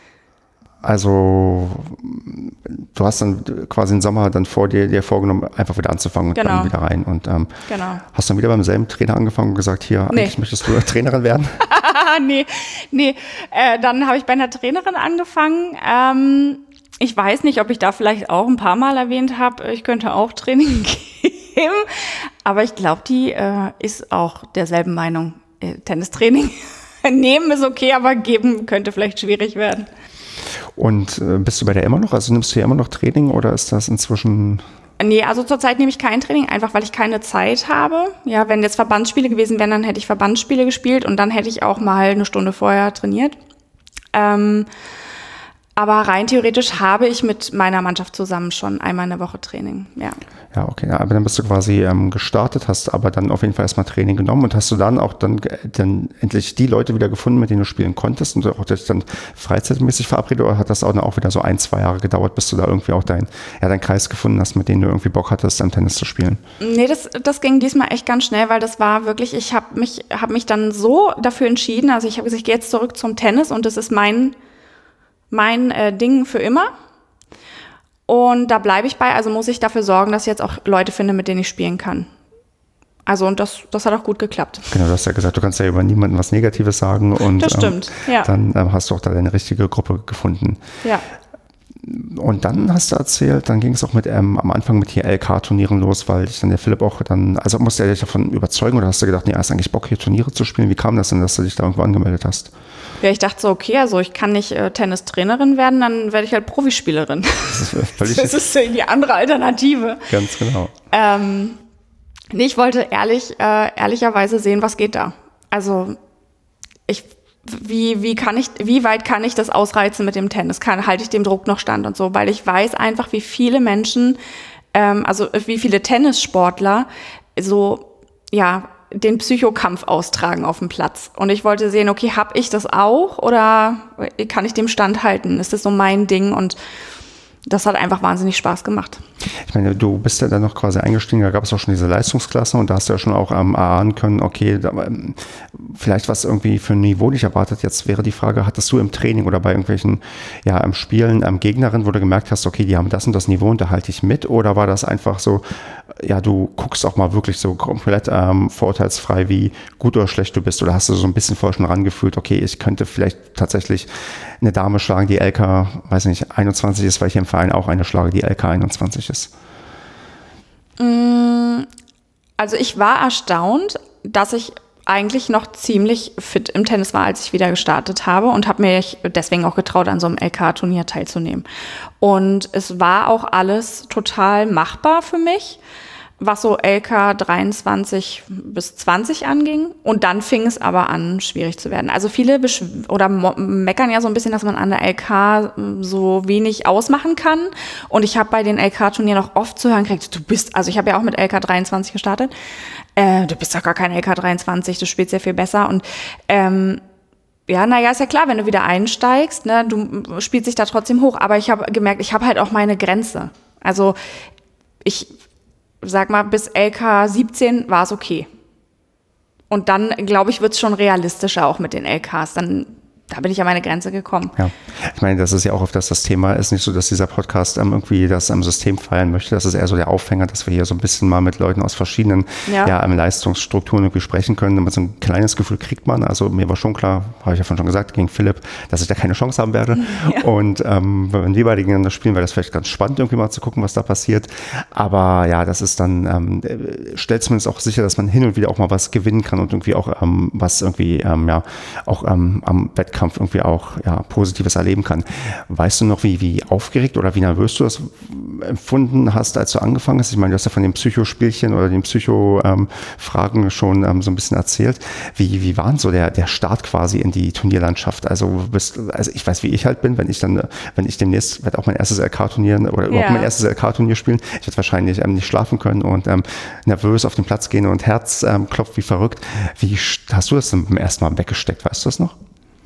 Also du hast dann quasi im Sommer dann vor dir, dir vorgenommen, einfach wieder anzufangen und Genau. dann wieder rein. Und ähm, Genau. hast dann wieder beim selben Trainer angefangen und gesagt, hier, Nee. eigentlich möchtest du Trainerin werden? Ah, nee, nee. Äh, dann habe ich bei einer Trainerin angefangen. Ähm, ich weiß nicht, ob ich da vielleicht auch ein paar Mal erwähnt habe, ich könnte auch Training geben. Aber ich glaube, die äh, ist auch derselben Meinung. Äh, Tennistraining nehmen ist okay, aber geben könnte vielleicht schwierig werden. Und äh, bist du bei der immer noch? Also nimmst du ja immer noch Training oder ist das inzwischen... Nee, also zurzeit nehme ich kein Training, einfach weil ich keine Zeit habe. Ja, wenn jetzt Verbandsspiele gewesen wären, dann hätte ich Verbandsspiele gespielt und dann hätte ich auch mal eine Stunde vorher trainiert. Ähm, Aber rein theoretisch habe ich mit meiner Mannschaft zusammen schon einmal in der Woche Training, ja. Ja, okay, ja, aber dann bist du quasi ähm, gestartet, hast aber dann auf jeden Fall erstmal Training genommen und hast du dann auch dann, dann endlich die Leute wieder gefunden, mit denen du spielen konntest und auch dich dann freizeitmäßig verabredet, oder hat das auch, auch wieder so ein, zwei Jahre gedauert, bis du da irgendwie auch dein, ja, deinen Kreis gefunden hast, mit denen du irgendwie Bock hattest, am Tennis zu spielen? Nee, das, das ging diesmal echt ganz schnell, weil das war wirklich, ich habe mich, hab mich dann so dafür entschieden, also ich habe gesagt, ich gehe jetzt zurück zum Tennis und das ist mein, mein äh, Ding für immer. Und da bleibe ich bei, also muss ich dafür sorgen, dass ich jetzt auch Leute finde, mit denen ich spielen kann. Also und das, das hat auch gut geklappt. Genau, du hast ja gesagt, du kannst ja über niemanden was Negatives sagen. Und das stimmt, ähm, ja. Dann ähm, hast du auch da deine richtige Gruppe gefunden. Ja. Und dann hast du erzählt, dann ging es auch mit ähm, am Anfang mit hier L K-Turnieren los, weil dich dann der Philipp auch dann, also musste er dich davon überzeugen oder hast du gedacht, nee, hast du eigentlich Bock hier Turniere zu spielen? Wie kam das denn, dass du dich da irgendwo angemeldet hast? Ja, ich dachte so, okay, also ich kann nicht äh, Tennistrainerin werden, dann werde ich halt Profispielerin. Das ist, völlig das ist die andere Alternative. Ganz genau. Ähm, nee, ich wollte ehrlich, äh, ehrlicherweise sehen, was geht da. Also ich, wie, wie kann ich, wie weit kann ich das ausreizen mit dem Tennis? Kann, halte ich dem Druck noch stand und so, weil ich weiß einfach, wie viele Menschen, ähm, also wie viele Tennissportler so, ja, den Psychokampf austragen auf dem Platz. Und ich wollte sehen, okay, habe ich das auch oder kann ich dem standhalten? Ist das so mein Ding? Und das hat einfach wahnsinnig Spaß gemacht. Ich meine, du bist ja dann noch quasi eingestiegen, da gab es auch schon diese Leistungsklassen und da hast du ja schon auch ähm, erahnen können, okay, da, ähm, vielleicht was irgendwie für ein Niveau dich erwartet. Jetzt wäre die Frage, hattest du im Training oder bei irgendwelchen ja, ähm, Spielen ähm, Gegnerinnen, wo du gemerkt hast, okay, die haben das und das Niveau und da halte ich mit, oder war das einfach so, ja, du guckst auch mal wirklich so komplett ähm, vorurteilsfrei, wie gut oder schlecht du bist, oder hast du so ein bisschen vorher schon rangefühlt, okay, ich könnte vielleicht tatsächlich eine Dame schlagen, die L K, weiß nicht, einundzwanzig ist, weil ich im Verein auch eine schlage, die L K einundzwanzig ist? Also ich war erstaunt, dass ich eigentlich noch ziemlich fit im Tennis war, als ich wieder gestartet habe und habe mich deswegen auch getraut, an so einem L K-Turnier teilzunehmen. Und es war auch alles total machbar für mich, was so L K dreiundzwanzig bis zwanzig anging. Und dann fing es aber an, schwierig zu werden. Also viele beschw- oder mo- meckern ja so ein bisschen, dass man an der L K so wenig ausmachen kann. Und ich habe bei den L K-Turnieren auch oft zu hören gekriegt, du bist, also ich habe ja auch mit L K dreiundzwanzig gestartet, äh, du bist doch gar kein L K dreiundzwanzig, du spielst ja viel besser. Und ähm, ja, naja, ist ja klar, wenn du wieder einsteigst, ne, du spielst dich da trotzdem hoch. Aber ich habe gemerkt, ich habe halt auch meine Grenze. Also ich sag mal, bis L K siebzehn war es okay. Und dann, glaube ich, wird es schon realistischer auch mit den L Ks. Dann, da bin ich an meine Grenze gekommen. Ja, ich meine, das ist ja auch oft das, das Thema. Ist nicht so, dass dieser Podcast ähm, irgendwie das am System feiern möchte. Das ist eher so der Aufhänger, dass wir hier so ein bisschen mal mit Leuten aus verschiedenen ja. Ja, ähm, Leistungsstrukturen irgendwie sprechen können. Damit so ein kleines Gefühl kriegt man. Also mir war schon klar, habe ich ja vorhin schon gesagt, gegen Philipp, dass ich da keine Chance haben werde. Ja. Und ähm, wenn wir beide gegeneinander spielen, wäre das vielleicht ganz spannend, irgendwie mal zu gucken, was da passiert. Aber ja, das ist dann, ähm, stellt zumindest auch sicher, dass man hin und wieder auch mal was gewinnen kann und irgendwie auch ähm, was irgendwie, ähm, ja, auch ähm, am Wettkampf irgendwie auch ja, Positives erleben kann. Weißt du noch, wie, wie aufgeregt oder wie nervös du das empfunden hast, als du angefangen hast? Ich meine, du hast ja von den Psychospielchen oder den Psycho-Fragen ähm, schon ähm, so ein bisschen erzählt. Wie, wie war denn so der, der Start quasi in die Turnierlandschaft? Also, bist, also ich weiß, wie ich halt bin, wenn ich dann, wenn ich demnächst werde auch mein erstes L K-Turnier oder überhaupt ja. mein erstes L K-Turnier spielen. Ich werde wahrscheinlich ähm, nicht schlafen können und ähm, nervös auf den Platz gehen und Herz ähm, klopft wie verrückt. Wie hast du das denn beim ersten Mal weggesteckt? Weißt du das noch?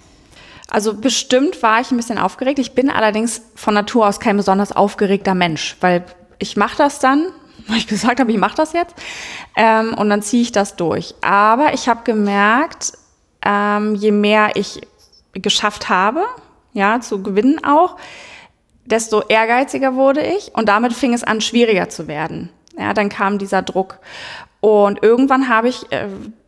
Also bestimmt war ich ein bisschen aufgeregt. Ich bin allerdings von Natur aus kein besonders aufgeregter Mensch, weil ich mache das dann, weil ich gesagt habe, ich mache das jetzt ähm, und dann ziehe ich das durch. Aber ich habe gemerkt, ähm, je mehr ich geschafft habe, ja, zu gewinnen auch, desto ehrgeiziger wurde ich und damit fing es an, schwieriger zu werden. Ja, dann kam dieser Druck und irgendwann habe ich äh,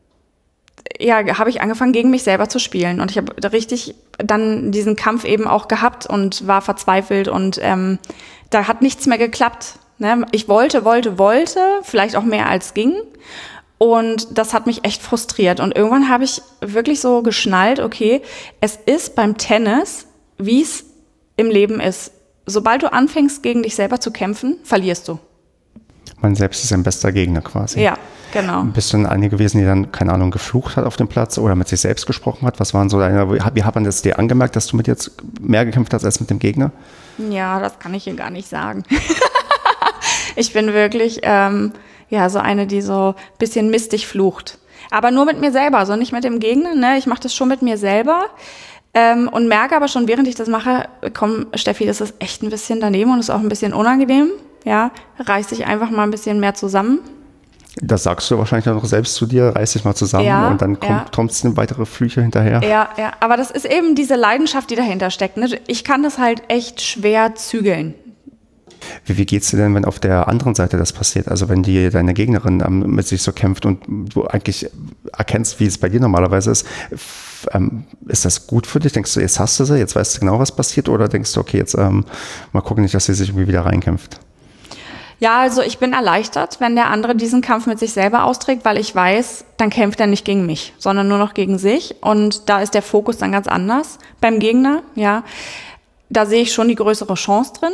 ja, habe ich angefangen, gegen mich selber zu spielen. Und ich habe richtig dann diesen Kampf eben auch gehabt und war verzweifelt. Und ähm, da hat nichts mehr geklappt. Ne? Ich wollte, wollte, wollte, vielleicht auch mehr als ging. Und das hat mich echt frustriert. Und irgendwann habe ich wirklich so geschnallt, okay, es ist beim Tennis, wie es im Leben ist. Sobald du anfängst, gegen dich selber zu kämpfen, verlierst du. Man selbst ist ein bester Gegner quasi. Ja, genau. Bist du denn eine gewesen, die dann, keine Ahnung, geflucht hat auf dem Platz oder mit sich selbst gesprochen hat? Was waren so deine, wie hat man das dir angemerkt, dass du mit jetzt mehr gekämpft hast als mit dem Gegner? Ja, das kann ich hier gar nicht sagen. Ich bin wirklich ähm, ja so eine, die so ein bisschen mistig flucht. Aber nur mit mir selber, also nicht mit dem Gegner. Ne? Ich mache das schon mit mir selber ähm, und merke aber schon, während ich das mache, komm, Steffi, das ist echt ein bisschen daneben und ist auch ein bisschen unangenehm. Ja, reiß dich einfach mal ein bisschen mehr zusammen. Das sagst du wahrscheinlich auch noch selbst zu dir, reiß dich mal zusammen Ja, und dann kommt ja. trotzdem weitere Flüche hinterher. Ja, ja, aber das ist eben diese Leidenschaft, die dahinter steckt. Ne? Ich kann das halt echt schwer zügeln. Wie, wie geht's dir denn, wenn auf der anderen Seite das passiert? Also wenn die deine Gegnerin ähm, mit sich so kämpft und du eigentlich erkennst, wie es bei dir normalerweise ist, f- ähm, ist das gut für dich? Denkst du, jetzt hast du sie, jetzt weißt du genau, was passiert? Oder denkst du, okay, jetzt ähm, mal gucken nicht, dass sie sich irgendwie wieder reinkämpft? Ja, also ich bin erleichtert, wenn der andere diesen Kampf mit sich selber austrägt, weil ich weiß, dann kämpft er nicht gegen mich, sondern nur noch gegen sich. Und da ist der Fokus dann ganz anders beim Gegner. Ja, da sehe ich schon die größere Chance drin.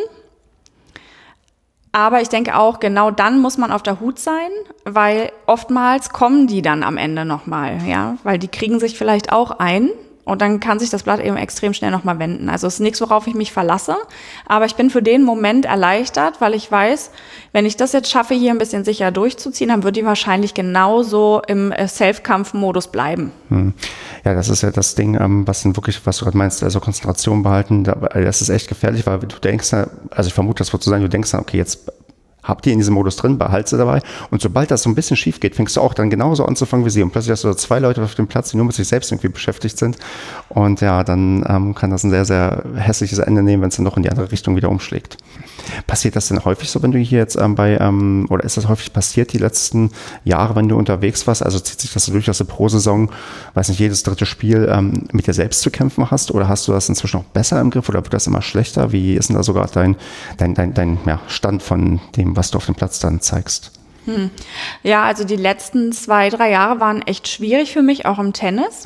Aber ich denke auch, genau dann muss man auf der Hut sein, weil oftmals kommen die dann am Ende nochmal, ja, weil die kriegen sich vielleicht auch ein und dann kann sich das Blatt eben extrem schnell nochmal wenden. Also es ist nichts, worauf ich mich verlasse, aber ich bin für den Moment erleichtert, weil ich weiß, wenn ich das jetzt schaffe, hier ein bisschen sicher durchzuziehen, dann wird die wahrscheinlich genauso im Self-Kampf-Modus bleiben. Hm. Ja, das ist ja das Ding, ähm, was dann wirklich, was du gerade meinst, also Konzentration behalten, das ist echt gefährlich, weil du denkst, also ich vermute, das wird so sein, du denkst dann, okay, jetzt habt ihr in diesem Modus drin, behalte sie dabei. Und sobald das so ein bisschen schief geht, fängst du auch dann genauso anzufangen wie sie. Und plötzlich hast du da zwei Leute auf dem Platz, die nur mit sich selbst irgendwie beschäftigt sind. Und ja, dann ähm, kann das ein sehr, sehr hässliches Ende nehmen, wenn es dann noch in die andere Richtung wieder umschlägt. Passiert das denn häufig so, wenn du hier jetzt ähm, bei, ähm, oder ist das häufig passiert die letzten Jahre, wenn du unterwegs warst? Also zieht sich das so durch, dass du pro Saison, weiß nicht, jedes dritte Spiel ähm, mit dir selbst zu kämpfen hast? Oder hast du das inzwischen auch besser im Griff oder wird das immer schlechter? Wie ist denn da sogar dein, dein, dein, dein ja, Stand von dem, was du auf dem Platz dann zeigst? Hm. Ja, also die letzten zwei, drei Jahre waren echt schwierig für mich, auch im Tennis.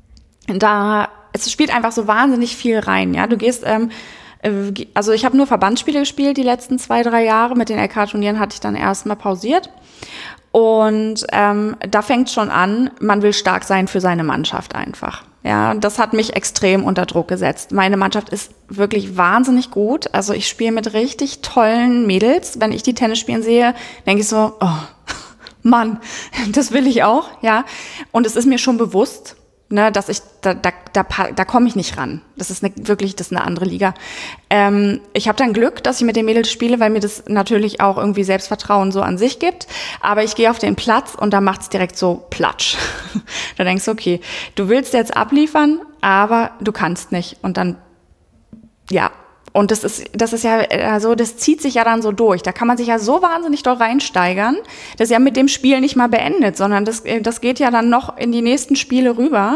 Da, es spielt einfach so wahnsinnig viel rein. Ja, du gehst, ähm, also ich habe nur Verbandsspiele gespielt die letzten zwei, drei Jahre. Mit den L K-Turnieren hatte ich dann erstmal pausiert. Und ähm, da fängt schon an, man will stark sein für seine Mannschaft einfach. Ja, das hat mich extrem unter Druck gesetzt. Meine Mannschaft ist wirklich wahnsinnig gut. Also ich spiele mit richtig tollen Mädels. Wenn ich die Tennis spielen sehe, denke ich so, oh, Mann, das will ich auch. Ja, und es ist mir schon bewusst, ne, dass ich da da da, da komme ich nicht ran. Das ist eine, wirklich, das ist eine andere Liga. Ähm, ich habe dann Glück, dass ich mit den Mädels spiele, weil mir das natürlich auch irgendwie Selbstvertrauen so an sich gibt. Aber ich gehe auf den Platz und da macht's direkt so Platsch. Da denkst du, okay, du willst jetzt abliefern, aber du kannst nicht. Und dann, ja. Und das ist, das ist ja, also das zieht sich ja dann so durch. Da kann man sich ja so wahnsinnig doll reinsteigern. Das ist ja mit dem Spiel nicht mal beendet, sondern das, das geht ja dann noch in die nächsten Spiele rüber.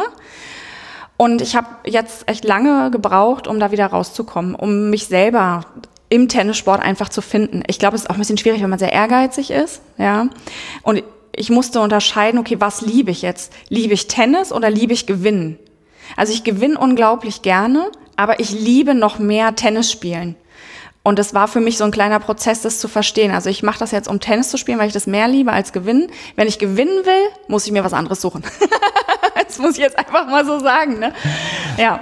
Und ich habe jetzt echt lange gebraucht, um da wieder rauszukommen, um mich selber im Tennissport einfach zu finden. Ich glaube, es ist auch ein bisschen schwierig, wenn man sehr ehrgeizig ist, ja. Und ich musste unterscheiden, okay, was liebe ich jetzt? Liebe ich Tennis oder liebe ich Gewinnen? Also ich gewinne unglaublich gerne, aber ich liebe noch mehr Tennis spielen. Und es war für mich so ein kleiner Prozess, das zu verstehen. Also ich mache das jetzt, um Tennis zu spielen, weil ich das mehr liebe als gewinnen. Wenn ich gewinnen will, muss ich mir was anderes suchen. Das muss ich jetzt einfach mal so sagen, ne? Ja.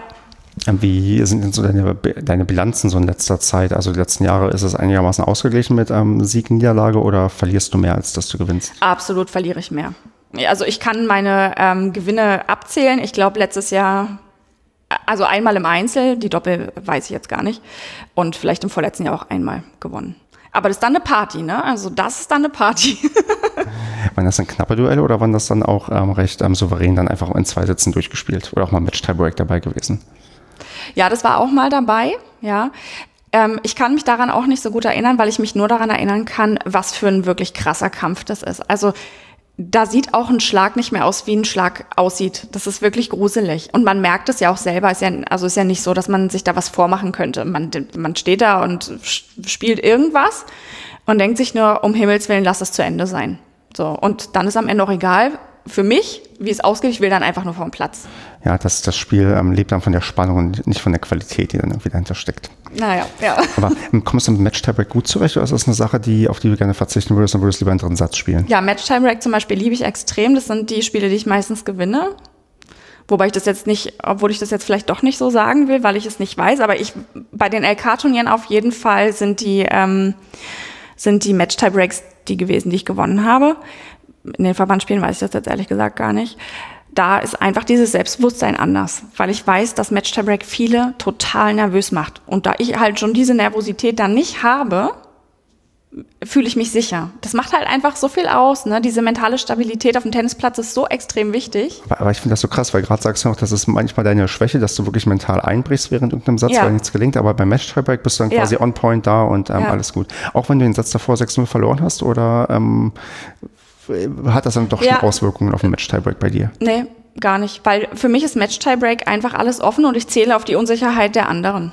Wie sind denn so deine, deine Bilanzen so in letzter Zeit? Also die letzten Jahre, ist es einigermaßen ausgeglichen mit ähm, Sieg, Niederlage oder verlierst du mehr, als dass du gewinnst? Absolut verliere ich mehr. Also ich kann meine ähm, Gewinne abzählen. Ich glaube, letztes Jahr, also einmal im Einzel, die Doppel weiß ich jetzt gar nicht. Und vielleicht im vorletzten Jahr auch einmal gewonnen. Aber das ist dann eine Party, ne? Also das ist dann eine Party. Waren das dann knappe Duelle oder waren das dann auch ähm, recht ähm, souverän dann einfach in zwei Sätzen durchgespielt? Oder auch mal mit Tiebreak dabei gewesen? Ja, das war auch mal dabei, ja. Ähm, ich kann mich daran auch nicht so gut erinnern, weil ich mich nur daran erinnern kann, was für ein wirklich krasser Kampf das ist. Also da sieht auch ein Schlag nicht mehr aus, wie ein Schlag aussieht. Das ist wirklich gruselig. Und man merkt es ja auch selber. Ist ja, also ist ja nicht so, dass man sich da was vormachen könnte. Man, man steht da und spielt irgendwas und denkt sich nur, um Himmels Willen, lass es zu Ende sein. So, und dann ist am Ende auch egal, für mich, wie es ausgeht. Ich will dann einfach nur vom Platz. Ja, das, das Spiel ähm, lebt dann von der Spannung und nicht von der Qualität, die dann irgendwie dahinter steckt. Naja, ja. Aber ähm, kommst du mit Match-Tiebreak gut zurecht oder ist das eine Sache, die, auf die du gerne verzichten würdest und würdest lieber einen dritten Satz spielen? Ja, Match-Tiebreak zum Beispiel liebe ich extrem. Das sind die Spiele, die ich meistens gewinne. Wobei ich das jetzt nicht, obwohl ich das jetzt vielleicht doch nicht so sagen will, weil ich es nicht weiß. Aber ich, bei den L K-Turnieren auf jeden Fall sind die, ähm, sind die Match-Tiebreaks die gewesen, die ich gewonnen habe. In den Verbandsspielen weiß ich das jetzt ehrlich gesagt gar nicht. Da ist einfach dieses Selbstbewusstsein anders, weil ich weiß, dass Match-Tiebreak viele total nervös macht. Und da ich halt schon diese Nervosität dann nicht habe, fühle ich mich sicher. Das macht halt einfach so viel aus, ne? Diese mentale Stabilität auf dem Tennisplatz ist so extrem wichtig. Aber, aber ich finde das so krass, weil gerade sagst du noch, das ist manchmal deine Schwäche, dass du wirklich mental einbrichst während irgendeinem Satz, Ja. weil nichts gelingt, aber beim Match-Tiebreak bist du dann Ja. quasi on point da und ähm, Ja. alles gut. Auch wenn du den Satz davor sechs null verloren hast oder ähm, hat das dann doch Ja. schon Auswirkungen auf den Match-Tiebreak bei dir? Nee, gar nicht, weil für mich ist Match-Tiebreak einfach alles offen und ich zähle auf die Unsicherheit der anderen.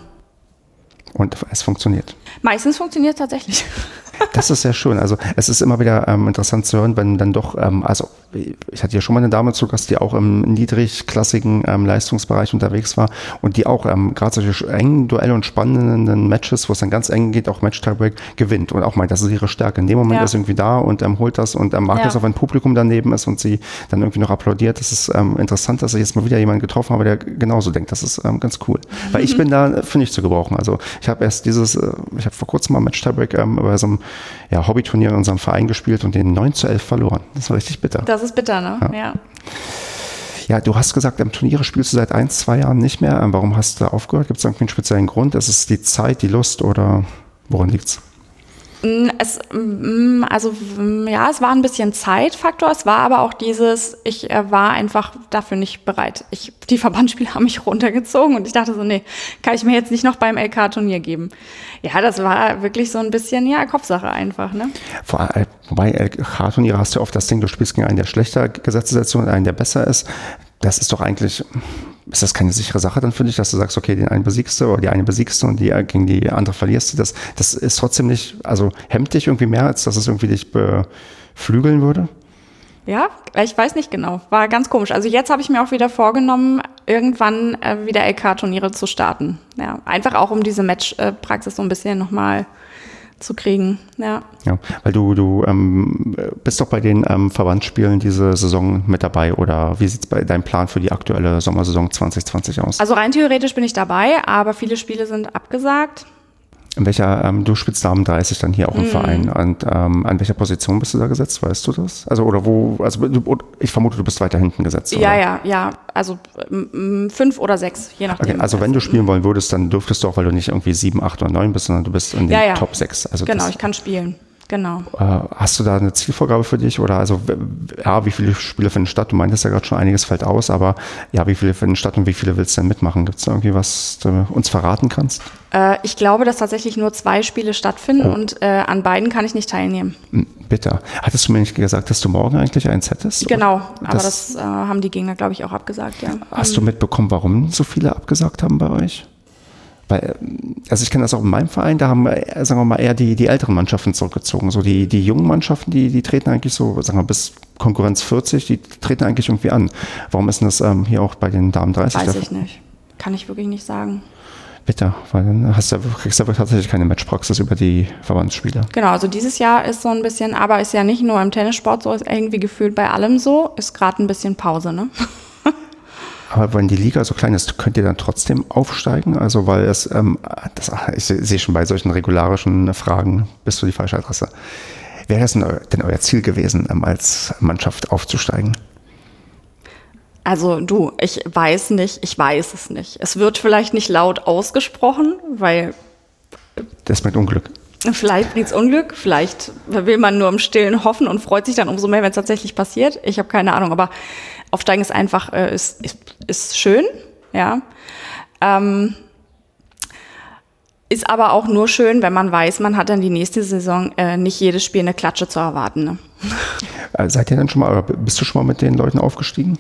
Und es funktioniert. Meistens funktioniert es tatsächlich. Das ist sehr schön. Also es ist immer wieder ähm, interessant zu hören, wenn dann doch, ähm, also ich hatte ja schon mal eine Dame zu Gast, die auch im niedrigklassigen ähm, Leistungsbereich unterwegs war und die auch ähm, gerade solche engen Duelle und spannenden Matches, wo es dann ganz eng geht, auch Match-Tiebreak gewinnt und auch meint, das ist ihre Stärke. In dem Moment Ja. ist irgendwie da und ähm, holt das und ähm, mag Ja. es auch, wenn Publikum daneben ist und sie dann irgendwie noch applaudiert. Das ist ähm, interessant, dass ich jetzt mal wieder jemanden getroffen habe, der genauso denkt. Das ist ähm, ganz cool. Weil ich bin da für nicht zu gebrauchen. Also ich habe erst dieses, äh, ich habe vor kurzem mal Match-Tiebreak ähm, bei so einem ja, Hobbyturnier in unserem Verein gespielt und den neun zu elf verloren. Das war richtig bitter. Das ist bitter, ne? Ja. Ja. Ja, du hast gesagt, am Turniere spielst du seit ein, zwei Jahren nicht mehr. Ähm, Warum hast du aufgehört? Gibt es irgendwie einen speziellen Grund? Ist es die Zeit, die Lust oder woran liegt's? Es, mm, also mm, ja, es war ein bisschen Zeitfaktor, es war aber auch dieses, ich äh, war einfach dafür nicht bereit. Ich, die Verbandsspiele haben mich runtergezogen und ich dachte so, nee, kann ich mir jetzt nicht noch beim L K-Turnier geben. Ja, das war wirklich so ein bisschen, ja, Kopfsache einfach, ne? Vor allem, wobei L K-Turniere hast du oft das Ding, du spielst gegen einen, der schlechter gesetzt ist und einen, der besser ist. Das ist doch eigentlich, ist das keine sichere Sache dann für dich, dass du sagst, okay, den einen besiegst du oder die eine besiegst du und die gegen die andere verlierst du. Das, das ist trotzdem nicht, also hemmt dich irgendwie mehr, als dass es irgendwie dich beflügeln würde? Ja, ich weiß nicht genau. War ganz komisch. Also jetzt habe ich mir auch wieder vorgenommen, irgendwann äh, wieder L K-Turniere zu starten. Ja, einfach auch, um diese Matchpraxis so ein bisschen nochmal zu kriegen. Ja. Ja, weil du, du ähm, bist doch bei den ähm, Verbandsspielen diese Saison mit dabei oder wie sieht es bei deinem Plan für die aktuelle Sommersaison zwanzig zwanzig aus? Also rein theoretisch bin ich dabei, aber viele Spiele sind abgesagt. In welcher, ähm, du spielst Damen dreißig dann hier auch im Mhm. Verein und ähm, an welcher Position bist du da gesetzt, weißt du das? Also oder wo, also du, ich vermute, du bist weiter hinten gesetzt, oder? Ja, ja, ja. Also m- fünf oder sechs, je nachdem. Okay, also wenn du spielen wollen würdest, dann dürftest du auch, weil du nicht irgendwie sieben, acht oder neun bist, sondern du bist in den Ja, ja. Top sechs. Also Genau, das, ich kann spielen. Genau. äh, hast du da eine Zielvorgabe für dich oder also w- ja, wie viele Spiele finden statt? Du meintest ja gerade schon, einiges fällt aus, aber ja, wie viele finden statt und wie viele willst du denn mitmachen? Gibt es da irgendwie was, du uns verraten kannst? Äh, ich glaube, dass tatsächlich nur zwei Spiele stattfinden Oh. und äh, an beiden kann ich nicht teilnehmen. Hm, bitte. Hattest du mir nicht gesagt, dass du morgen eigentlich eins hättest? Genau, aber Das- das, äh, haben die Gegner, glaube ich, auch abgesagt, ja. Hast du mitbekommen, warum so viele abgesagt haben bei euch? Weil, also ich kenne das auch in meinem Verein, da haben, äh, sagen wir mal, eher die, die älteren Mannschaften zurückgezogen. So die, die jungen Mannschaften, die, die treten eigentlich so, sagen wir bis Konkurrenz vierzig, die treten eigentlich irgendwie an. Warum ist denn das ähm, hier auch bei den Damen dreißig? Weiß der ich nicht. Kann ich wirklich nicht sagen. Bitte, weil dann hast du, kriegst du aber tatsächlich keine Matchpraxis über die Verbandsspiele. Genau, also dieses Jahr ist so ein bisschen, aber ist ja nicht nur im Tennissport so, ist irgendwie gefühlt bei allem so, ist gerade ein bisschen Pause, ne? Aber wenn die Liga so klein ist, könnt ihr dann trotzdem aufsteigen? Also weil es, ähm, das, ich sehe schon bei solchen regularischen Fragen, bist du die falsche Adresse. Wäre das denn euer, denn euer Ziel gewesen, ähm, als Mannschaft aufzusteigen? Also du, ich weiß nicht, ich weiß es nicht. Es wird vielleicht nicht laut ausgesprochen, weil Das mit Unglück. vielleicht bringt's Unglück, vielleicht will man nur im Stillen hoffen und freut sich dann umso mehr, wenn es tatsächlich passiert. Ich habe keine Ahnung, aber aufsteigen ist einfach, äh, ist, ist, ist schön, ja. Ähm, ist aber auch nur schön, wenn man weiß, man hat dann die nächste Saison äh, nicht jedes Spiel eine Klatsche zu erwarten. Ne? Äh, seid ihr dann schon mal, oder bist du schon mal mit den Leuten aufgestiegen?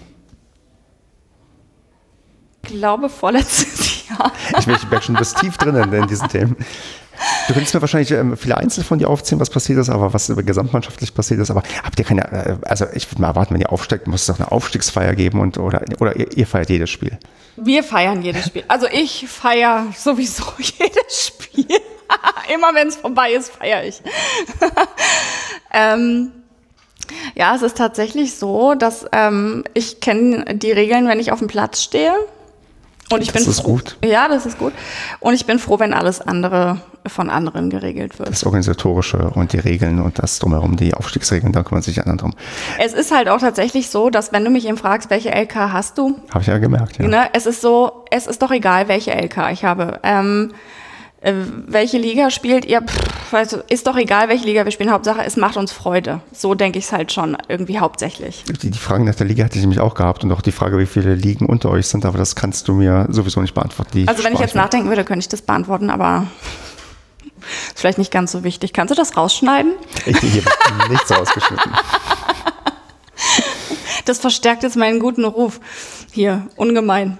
Ich glaube, vorletztes Jahr. Ich bin, ich bin schon bis tief drinnen in diesen Themen. Du könntest mir wahrscheinlich ähm, viele Einzel von dir aufzählen, was passiert ist, aber was gesamtmannschaftlich passiert ist. Aber habt ihr keine, äh, also ich würde mal erwarten, wenn ihr aufsteigt, muss es doch eine Aufstiegsfeier geben und oder, oder ihr, ihr feiert jedes Spiel. Wir feiern jedes Spiel. Also ich feiere sowieso jedes Spiel. Immer wenn es vorbei ist, feiere ich. ähm, ja, es ist tatsächlich so, dass ähm, ich kenne die Regeln, wenn ich auf dem Platz stehe. Und ich das bin ist froh, gut. Ja, das ist gut. Und ich bin froh, wenn alles andere von anderen geregelt wird. Das Organisatorische und die Regeln und das drumherum, die Aufstiegsregeln, da kümmern sich anderen drum. Es ist halt auch tatsächlich so, dass wenn du mich eben fragst, welche L K hast du? Habe ich ja gemerkt, ja. Ne, es ist so, es ist doch egal, welche L K ich habe. Ähm, äh, welche Liga spielt ihr? Pff, also ist doch egal, welche Liga wir spielen. Hauptsache, es macht uns Freude. So denke ich es halt schon irgendwie hauptsächlich. Die, die Fragen nach der Liga hatte ich nämlich auch gehabt und auch die Frage, wie viele Ligen unter euch sind, aber das kannst du mir sowieso nicht beantworten. Die Also wenn ich jetzt mir. nachdenken würde, könnte ich das beantworten, aber ist vielleicht nicht ganz so wichtig. Kannst du das rausschneiden? Ich hier wird nichts rausgeschnitten. Das verstärkt jetzt meinen guten Ruf. Hier, ungemein.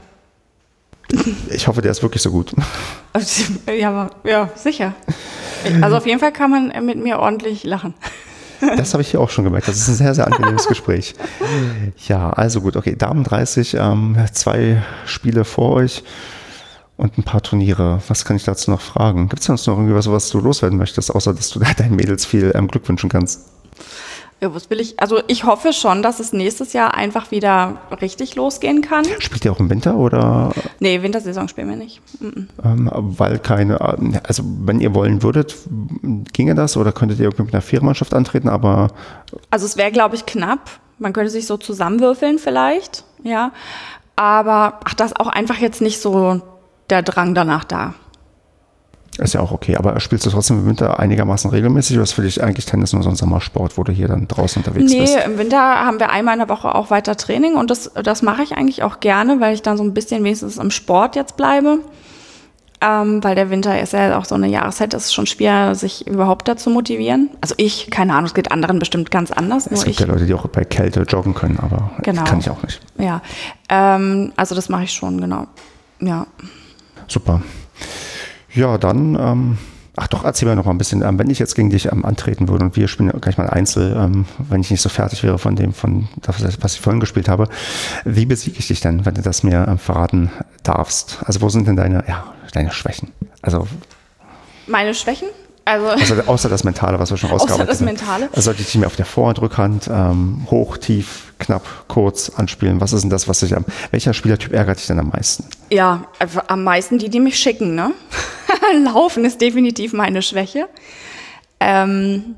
Ich hoffe, der ist wirklich so gut. Ja, aber, ja, sicher. Also auf jeden Fall kann man mit mir ordentlich lachen. Das habe ich hier auch schon gemerkt. Das ist ein sehr, sehr angenehmes Gespräch. Ja, also gut, okay. Damen dreißig, ähm, zwei Spiele vor euch und ein paar Turniere. Was kann ich dazu noch fragen? Gibt es sonst noch irgendwie was, was du loswerden möchtest, außer dass du deinen Mädels viel ähm, Glück wünschen kannst? Ja, was will ich? Also ich hoffe schon, dass es nächstes Jahr einfach wieder richtig losgehen kann. Spielt ihr auch im Winter oder? Nee, Wintersaison spielen wir nicht. Mhm. Ähm, weil keine, also wenn ihr wollen würdet, ginge das oder könntet ihr irgendwie mit einer Vierermannschaft antreten, aber. Also es wäre, glaube ich, knapp. Man könnte sich so zusammenwürfeln vielleicht, ja. Aber ach, da ist auch einfach jetzt nicht so der Drang danach da. Ist ja auch okay, aber spielst du trotzdem im Winter einigermaßen regelmäßig oder ist für dich eigentlich Tennis nur so ein Sommersport, wo du hier dann draußen unterwegs nee, bist? Nee, im Winter haben wir einmal in der Woche auch weiter Training und das, das mache ich eigentlich auch gerne, weil ich dann so ein bisschen wenigstens im Sport jetzt bleibe. Ähm, weil der Winter ist ja auch so eine Jahreszeit, es ist schon schwer, sich überhaupt dazu motivieren. Also ich, keine Ahnung, es geht anderen bestimmt ganz anders. Es nur gibt ich, ja Leute, die auch bei Kälte joggen können, aber genau. kann ich auch nicht. Ja, ähm, also das mache ich schon, genau. Ja. Super. Ja, dann, ähm, ach doch, erzähl mir noch mal ein bisschen, ähm, wenn ich jetzt gegen dich ähm, antreten würde und wir spielen gleich mal Einzel, ähm, wenn ich nicht so fertig wäre von dem, von das, was ich vorhin gespielt habe, wie besiege ich dich denn, wenn du das mir ähm, verraten darfst? Also wo sind denn deine, ja, deine Schwächen? Also Meine Schwächen? Also, also außer das Mentale, was wir schon rausgearbeitet außer das haben. Mentale? Also sollte ich dich mir auf der Vorhand, Rückhand, ähm, hoch, tief, knapp, kurz anspielen? Was ist denn das, was dich am, welcher Spielertyp ärgert dich denn am meisten? Ja, also am meisten die, die mich schicken, ne? Laufen ist definitiv meine Schwäche. Ähm,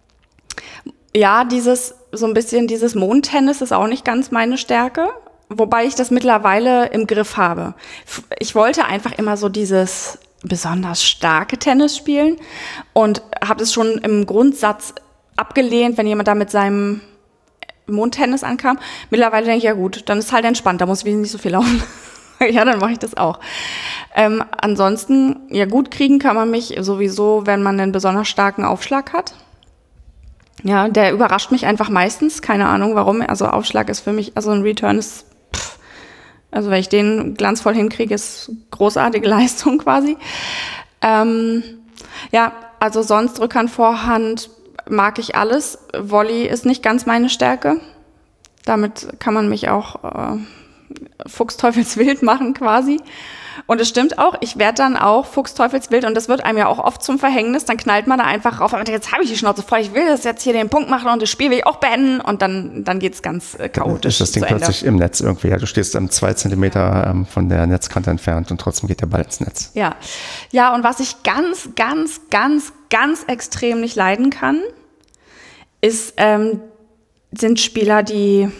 ja, dieses, so ein bisschen dieses Mondtennis ist auch nicht ganz meine Stärke, wobei ich das mittlerweile im Griff habe. Ich wollte einfach immer so dieses besonders starke Tennis spielen und habe es schon im Grundsatz abgelehnt, wenn jemand da mit seinem Mondtennis ankam. Mittlerweile denke ich, ja gut, dann ist halt entspannt, da muss ich nicht so viel laufen. Ja, dann mache ich das auch. Ähm, ansonsten, ja gut, kriegen kann man mich sowieso, wenn man einen besonders starken Aufschlag hat. Ja, der überrascht mich einfach meistens, keine Ahnung warum. Also Aufschlag ist für mich, also ein Return ist, pff, also wenn ich den glanzvoll hinkriege, ist großartige Leistung quasi. Ähm, ja, also sonst Rückhand, Vorhand mag ich alles. Volley ist nicht ganz meine Stärke. Damit kann man mich auch äh, fuchsteufelswild machen quasi. Und es stimmt auch, ich werde dann auch fuchsteufelswild und das wird einem ja auch oft zum Verhängnis. Dann knallt man da einfach rauf und jetzt habe ich die Schnauze voll, ich will das jetzt hier den Punkt machen und das Spiel will ich auch beenden und dann, dann geht es ganz äh, chaotisch. Dann ist das Ding plötzlich im Netz irgendwie. Ja, du stehst ähm, zwei Zentimeter ähm, von der Netzkante entfernt und trotzdem geht der Ball ins Netz. Ja, ja, und was ich ganz, ganz, ganz, ganz extrem nicht leiden kann, ist, ähm, sind Spieler, die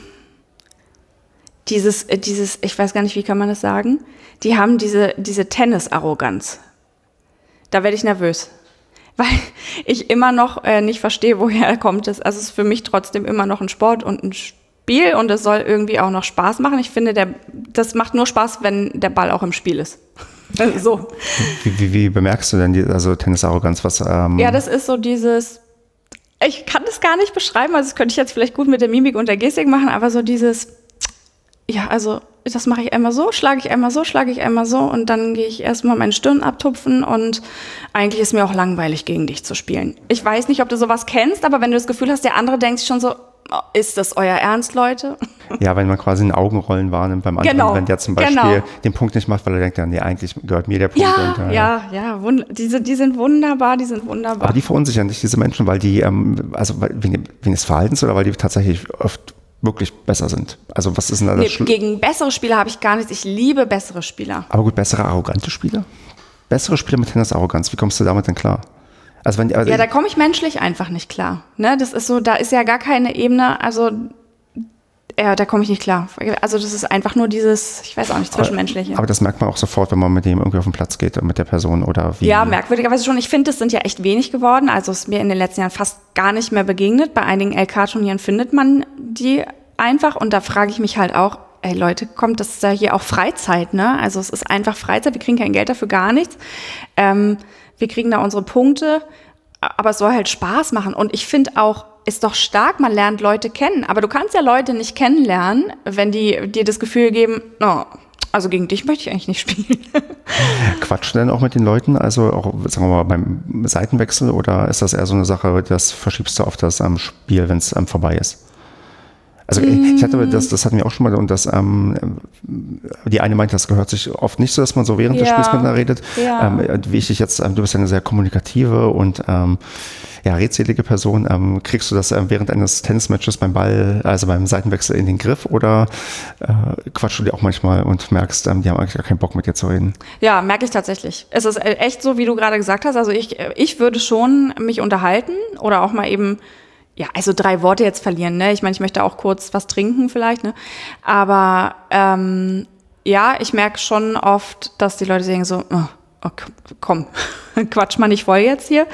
dieses, dieses, ich weiß gar nicht, wie kann man das sagen, die haben diese, diese Tennis-Arroganz. Da werde ich nervös, weil ich immer noch äh, nicht verstehe, woher kommt es. Also es ist für mich trotzdem immer noch ein Sport und ein Spiel und es soll irgendwie auch noch Spaß machen. Ich finde, der, das macht nur Spaß, wenn der Ball auch im Spiel ist. So. Wie, wie, wie bemerkst du denn die, also Tennis-Arroganz? Was, ähm ja, das ist so dieses, ich kann das gar nicht beschreiben, also das könnte ich jetzt vielleicht gut mit der Mimik und der Gestik machen, aber so dieses, ja, also das mache ich einmal so, schlage ich einmal so, schlage ich einmal so und dann gehe ich erstmal meine Stirn abtupfen und eigentlich ist mir auch langweilig, gegen dich zu spielen. Ich weiß nicht, ob du sowas kennst, aber wenn du das Gefühl hast, der andere denkt schon so, oh, ist das euer Ernst, Leute? Ja, wenn man quasi ein Augenrollen wahrnimmt beim anderen, Genau, wenn der zum Beispiel genau. den Punkt nicht macht, weil er denkt, ja, nee, eigentlich gehört mir der Punkt. Ja, und, äh, ja, ja, wund- die, die sind wunderbar, die sind wunderbar. Aber die verunsichern dich, diese Menschen, weil die, ähm, also weil- wegen, wegen des Verhaltens oder weil die tatsächlich oft wirklich besser sind? Also was ist denn da das Nee, Schli- gegen bessere Spieler habe ich gar nichts. Ich liebe bessere Spieler. Aber gut, bessere arrogante Spieler? Bessere Spieler mit Tennisarroganz, wie kommst du damit denn klar? Also wenn, also Ja, da komme ich menschlich einfach nicht klar. Ne, das ist so, da ist ja gar keine Ebene, also ja, da komme ich nicht klar. Also das ist einfach nur dieses, ich weiß auch nicht, Zwischenmenschliche. Aber das merkt man auch sofort, wenn man mit dem irgendwie auf den Platz geht, mit der Person oder wie. Ja, merkwürdigerweise schon. Ich finde, das sind ja echt wenig geworden. Also es ist mir in den letzten Jahren fast gar nicht mehr begegnet. Bei einigen L K-Turnieren findet man die einfach. Und da frage ich mich halt auch, ey Leute, kommt das ist ja hier auch Freizeit, ne? Also es ist einfach Freizeit. Wir kriegen kein Geld dafür, gar nichts. Ähm, wir kriegen da unsere Punkte. Aber es soll halt Spaß machen. Und ich finde auch, ist doch stark, man lernt Leute kennen. Aber du kannst ja Leute nicht kennenlernen, wenn die dir das Gefühl geben, oh, also gegen dich möchte ich eigentlich nicht spielen. Quatschst du denn auch mit den Leuten, also auch, sagen wir mal, beim Seitenwechsel oder ist das eher so eine Sache, das verschiebst du auf das ähm, Spiel, wenn es ähm, vorbei ist? Also mm. ich hatte das, das hatten wir auch schon mal und das, ähm, die eine meint, das gehört sich oft nicht so, dass man so während Ja. des Spiels miteinander redet. Ja. Ähm, wie ich dich jetzt, ähm, du bist ja eine sehr kommunikative und ähm, ja, redselige Person. Ähm, kriegst du das ähm, während eines Tennismatches beim Ball, also beim Seitenwechsel in den Griff oder äh, quatschst du dir auch manchmal und merkst, ähm, die haben eigentlich gar keinen Bock mit dir zu reden? Ja, merke ich tatsächlich. Es ist echt so, wie du gerade gesagt hast. Also ich, ich würde schon mich unterhalten oder auch mal eben, ja, also drei Worte jetzt verlieren. Ne? Ich meine, ich möchte auch kurz was trinken vielleicht. Ne? Aber ähm, ja, ich merke schon oft, dass die Leute sagen so, oh, oh, komm, quatsch mal nicht voll jetzt hier.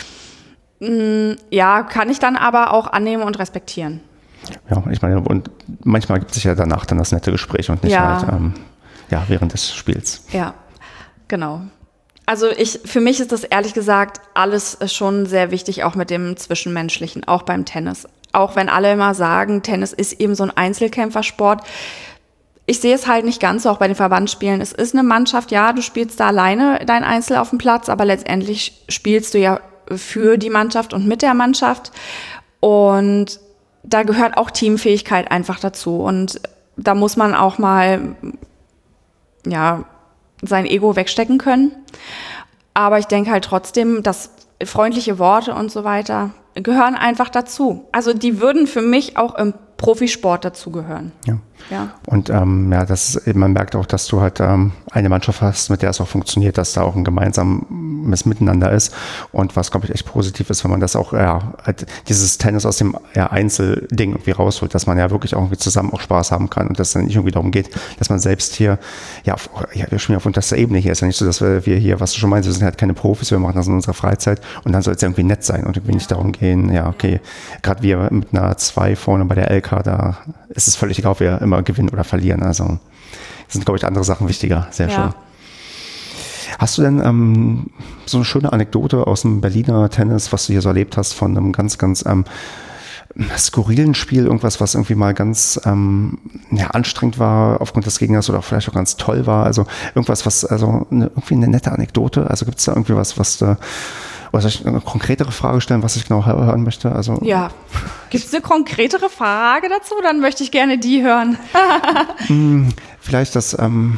Ja, kann ich dann aber auch annehmen und respektieren. Ja, ich meine, und manchmal gibt es sich ja danach dann das nette Gespräch und nicht Ja. halt ähm, ja, während des Spiels. Ja, genau. Also ich, für mich ist das ehrlich gesagt alles schon sehr wichtig, auch mit dem Zwischenmenschlichen, auch beim Tennis. Auch wenn alle immer sagen, Tennis ist eben so ein Einzelkämpfersport. Ich sehe es halt nicht ganz so, auch bei den Verbandsspielen. Es ist eine Mannschaft, ja, du spielst da alleine dein Einzel auf dem Platz, aber letztendlich spielst du ja für die Mannschaft und mit der Mannschaft. Und da gehört auch Teamfähigkeit einfach dazu. Und da muss man auch mal, ja, sein Ego wegstecken können. Aber ich denke halt trotzdem, dass freundliche Worte und so weiter gehören einfach dazu. Also die würden für mich auch im Profisport dazugehören. Ja. Ja. Und ähm, ja, das ist, man merkt auch, dass du halt ähm, eine Mannschaft hast, mit der es auch funktioniert, dass da auch ein gemeinsames Miteinander ist. Und was, glaube ich, echt positiv ist, wenn man das auch, ja, halt dieses Tennis aus dem ja, Einzelding irgendwie rausholt, dass man ja wirklich auch irgendwie zusammen auch Spaß haben kann und dass es dann nicht irgendwie darum geht, dass man selbst hier, ja, auf, ja wir spielen auf unterster Ebene hier. Ist ja nicht so, dass wir, wir hier, was du schon meinst, wir sind halt keine Profis, wir machen das in unserer Freizeit und dann soll es ja irgendwie nett sein und irgendwie nicht darum gehen, ja, okay, gerade wir mit einer zwei vorne bei der L K, da ist es völlig egal, ob wir immer gewinnen oder verlieren. Also sind, glaube ich, andere Sachen wichtiger. Sehr Ja. schön. Hast du denn ähm, so eine schöne Anekdote aus dem Berliner Tennis, was du hier so erlebt hast, von einem ganz, ganz ähm, skurrilen Spiel, irgendwas, was irgendwie mal ganz ähm, ja, anstrengend war aufgrund des Gegners oder vielleicht auch ganz toll war? Also irgendwas, was, also eine, irgendwie eine nette Anekdote? Also gibt es da irgendwie was, was du, oder soll ich eine konkretere Frage stellen, was ich genau hören möchte? Also, Ja. Gibt es eine konkretere Frage dazu? Dann möchte ich gerne die hören. Vielleicht das, ähm,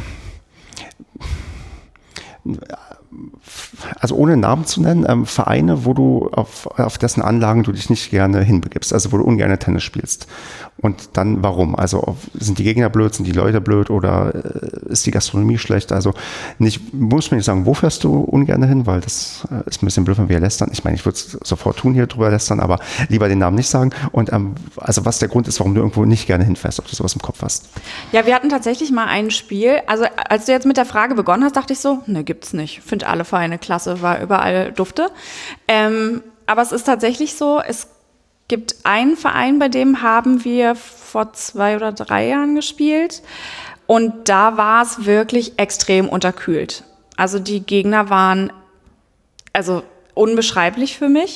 also ohne Namen zu nennen, ähm, Vereine, wo du auf, auf dessen Anlagen du dich nicht gerne hinbegibst, also wo du ungern Tennis spielst. Und dann warum? Also auf, sind die Gegner blöd, sind die Leute blöd oder äh, ist die Gastronomie schlecht? Also nicht, muss man nicht sagen, wo fährst du ungern hin, weil das äh, ist ein bisschen blöd, wenn wir lästern. Ich meine, ich würde es sofort tun, hier drüber lästern, aber lieber den Namen nicht sagen. Und ähm, also was der Grund ist, warum du irgendwo nicht gerne hinfährst, ob du sowas im Kopf hast. Ja, wir hatten tatsächlich mal ein Spiel. Also als du jetzt mit der Frage begonnen hast, dachte ich so, ne, gibt's nicht. Finde alle Vereine klasse, war überall Dufte. Ähm, aber es ist tatsächlich so, es gibt einen Verein, bei dem haben wir vor zwei oder drei Jahren gespielt. Und da war es wirklich extrem unterkühlt. Also die Gegner waren also unbeschreiblich für mich.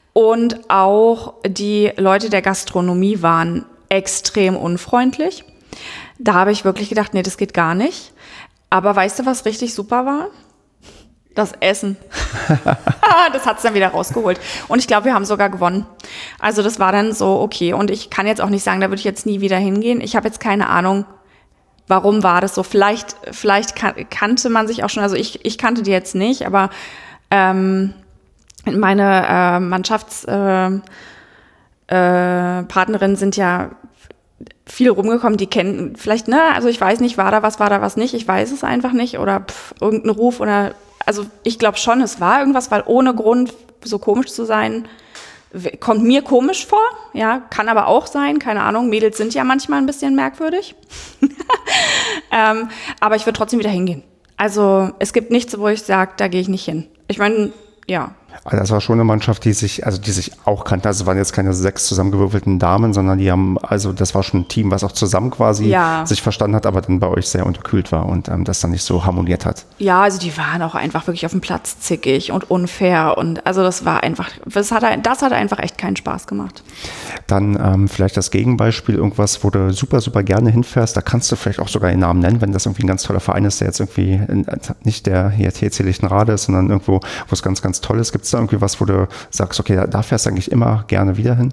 Und auch die Leute der Gastronomie waren extrem unfreundlich. Da habe ich wirklich gedacht, nee, das geht gar nicht. Aber weißt du, was richtig super war? Das Essen. Das hat es dann wieder rausgeholt. Und ich glaube, wir haben sogar gewonnen. Also das war dann so okay. Und ich kann jetzt auch nicht sagen, da würde ich jetzt nie wieder hingehen. Ich habe jetzt keine Ahnung, warum war das so. Vielleicht, vielleicht kan- kannte man sich auch schon, also ich, ich kannte die jetzt nicht, aber ähm, meine äh, Mannschaftspartnerinnen äh, äh, Partnerinnen sind ja viel rumgekommen, die kennen vielleicht, ne, also ich weiß nicht, war da was, war da was nicht, ich weiß es einfach nicht oder pff, irgendein Ruf oder, also ich glaube schon, es war irgendwas, weil ohne Grund so komisch zu sein, kommt mir komisch vor, ja, kann aber auch sein, keine Ahnung, Mädels sind ja manchmal ein bisschen merkwürdig, ähm, aber ich würde trotzdem wieder hingehen. Also es gibt nichts, wo ich sage, da gehe ich nicht hin. Ich meine, ja. Also das war schon eine Mannschaft, die sich, also die sich auch kannte. Also es waren jetzt keine sechs zusammengewürfelten Damen, sondern die haben, also das war schon ein Team, was auch zusammen quasi Ja. sich verstanden hat, aber dann bei euch sehr unterkühlt war und ähm, das dann nicht so harmoniert hat. Ja, also die waren auch einfach wirklich auf dem Platz zickig und unfair und also das war einfach, das hat, das hat einfach echt keinen Spaß gemacht. Dann ähm, vielleicht das Gegenbeispiel, irgendwas, wo du super, super gerne hinfährst. Da kannst du vielleicht auch sogar den Namen nennen, wenn das irgendwie ein ganz toller Verein ist, der jetzt irgendwie in, nicht der hier T C Lichtenrade ist, sondern irgendwo, wo es ganz, ganz toll ist. Gibt es da irgendwie was, wo du sagst, okay, da, da fährst du eigentlich immer gerne wieder hin?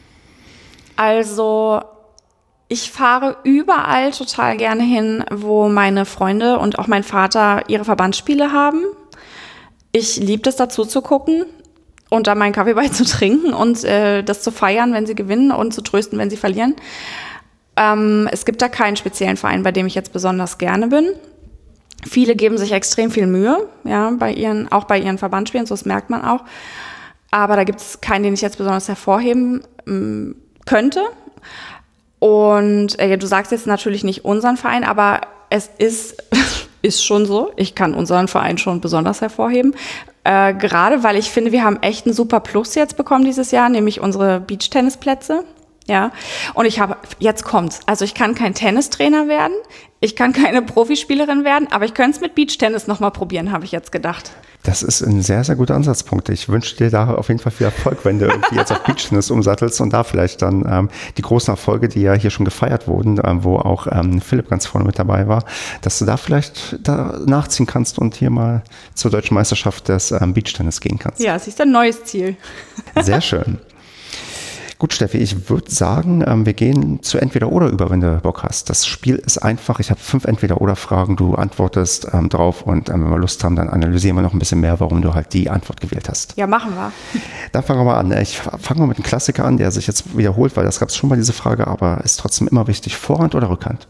Also ich fahre überall total gerne hin, wo meine Freunde und auch mein Vater ihre Verbandsspiele haben. Ich liebe es, dazu zu gucken und da meinen Kaffee bei zu trinken und äh, das zu feiern, wenn sie gewinnen und zu trösten, wenn sie verlieren. Ähm, es gibt da keinen speziellen Verein, bei dem ich jetzt besonders gerne bin. Viele geben sich extrem viel Mühe, ja, bei ihren, auch bei ihren Verbandsspielen, so das merkt man auch. Aber da gibt es keinen, den ich jetzt besonders hervorheben ähm, könnte. Und äh, du sagst jetzt natürlich nicht unseren Verein, aber es ist, ist schon so. Ich kann unseren Verein schon besonders hervorheben. Äh, gerade weil ich finde, wir haben echt einen super Plus jetzt bekommen dieses Jahr, nämlich unsere Beachtennisplätze. Ja, und ich habe, jetzt kommt's. Also ich kann kein Tennistrainer werden, ich kann keine Profispielerin werden, aber ich könnte es mit Beachtennis nochmal probieren, habe ich jetzt gedacht. Das ist ein sehr, sehr guter Ansatzpunkt. Ich wünsche dir da auf jeden Fall viel Erfolg, wenn du irgendwie jetzt auf Beachtennis umsattelst und da vielleicht dann ähm, die großen Erfolge, die ja hier schon gefeiert wurden, ähm, wo auch ähm, Philipp ganz vorne mit dabei war, dass du da vielleicht da nachziehen kannst und hier mal zur deutschen Meisterschaft des ähm, Beachtennis gehen kannst. Ja, es ist ein neues Ziel. Sehr schön. Gut, Steffi, ich würde sagen, ähm, wir gehen zu Entweder-Oder über, wenn du Bock hast. Das Spiel ist einfach. Ich habe fünf Entweder-Oder-Fragen, du antwortest ähm, drauf und ähm, wenn wir Lust haben, dann analysieren wir noch ein bisschen mehr, warum du halt die Antwort gewählt hast. Ja, machen wir. Dann fangen wir mal an. Ich fange mal mit einem Klassiker an, der sich jetzt wiederholt, weil das gab es schon mal, diese Frage, aber ist trotzdem immer wichtig. Vorhand oder Rückhand?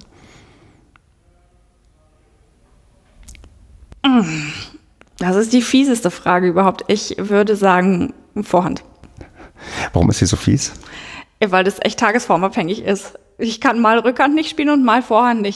Das ist die fieseste Frage überhaupt. Ich würde sagen Vorhand. Warum ist sie so fies? Weil das echt tagesformabhängig ist. Ich kann mal Rückhand nicht spielen und mal Vorhand nicht.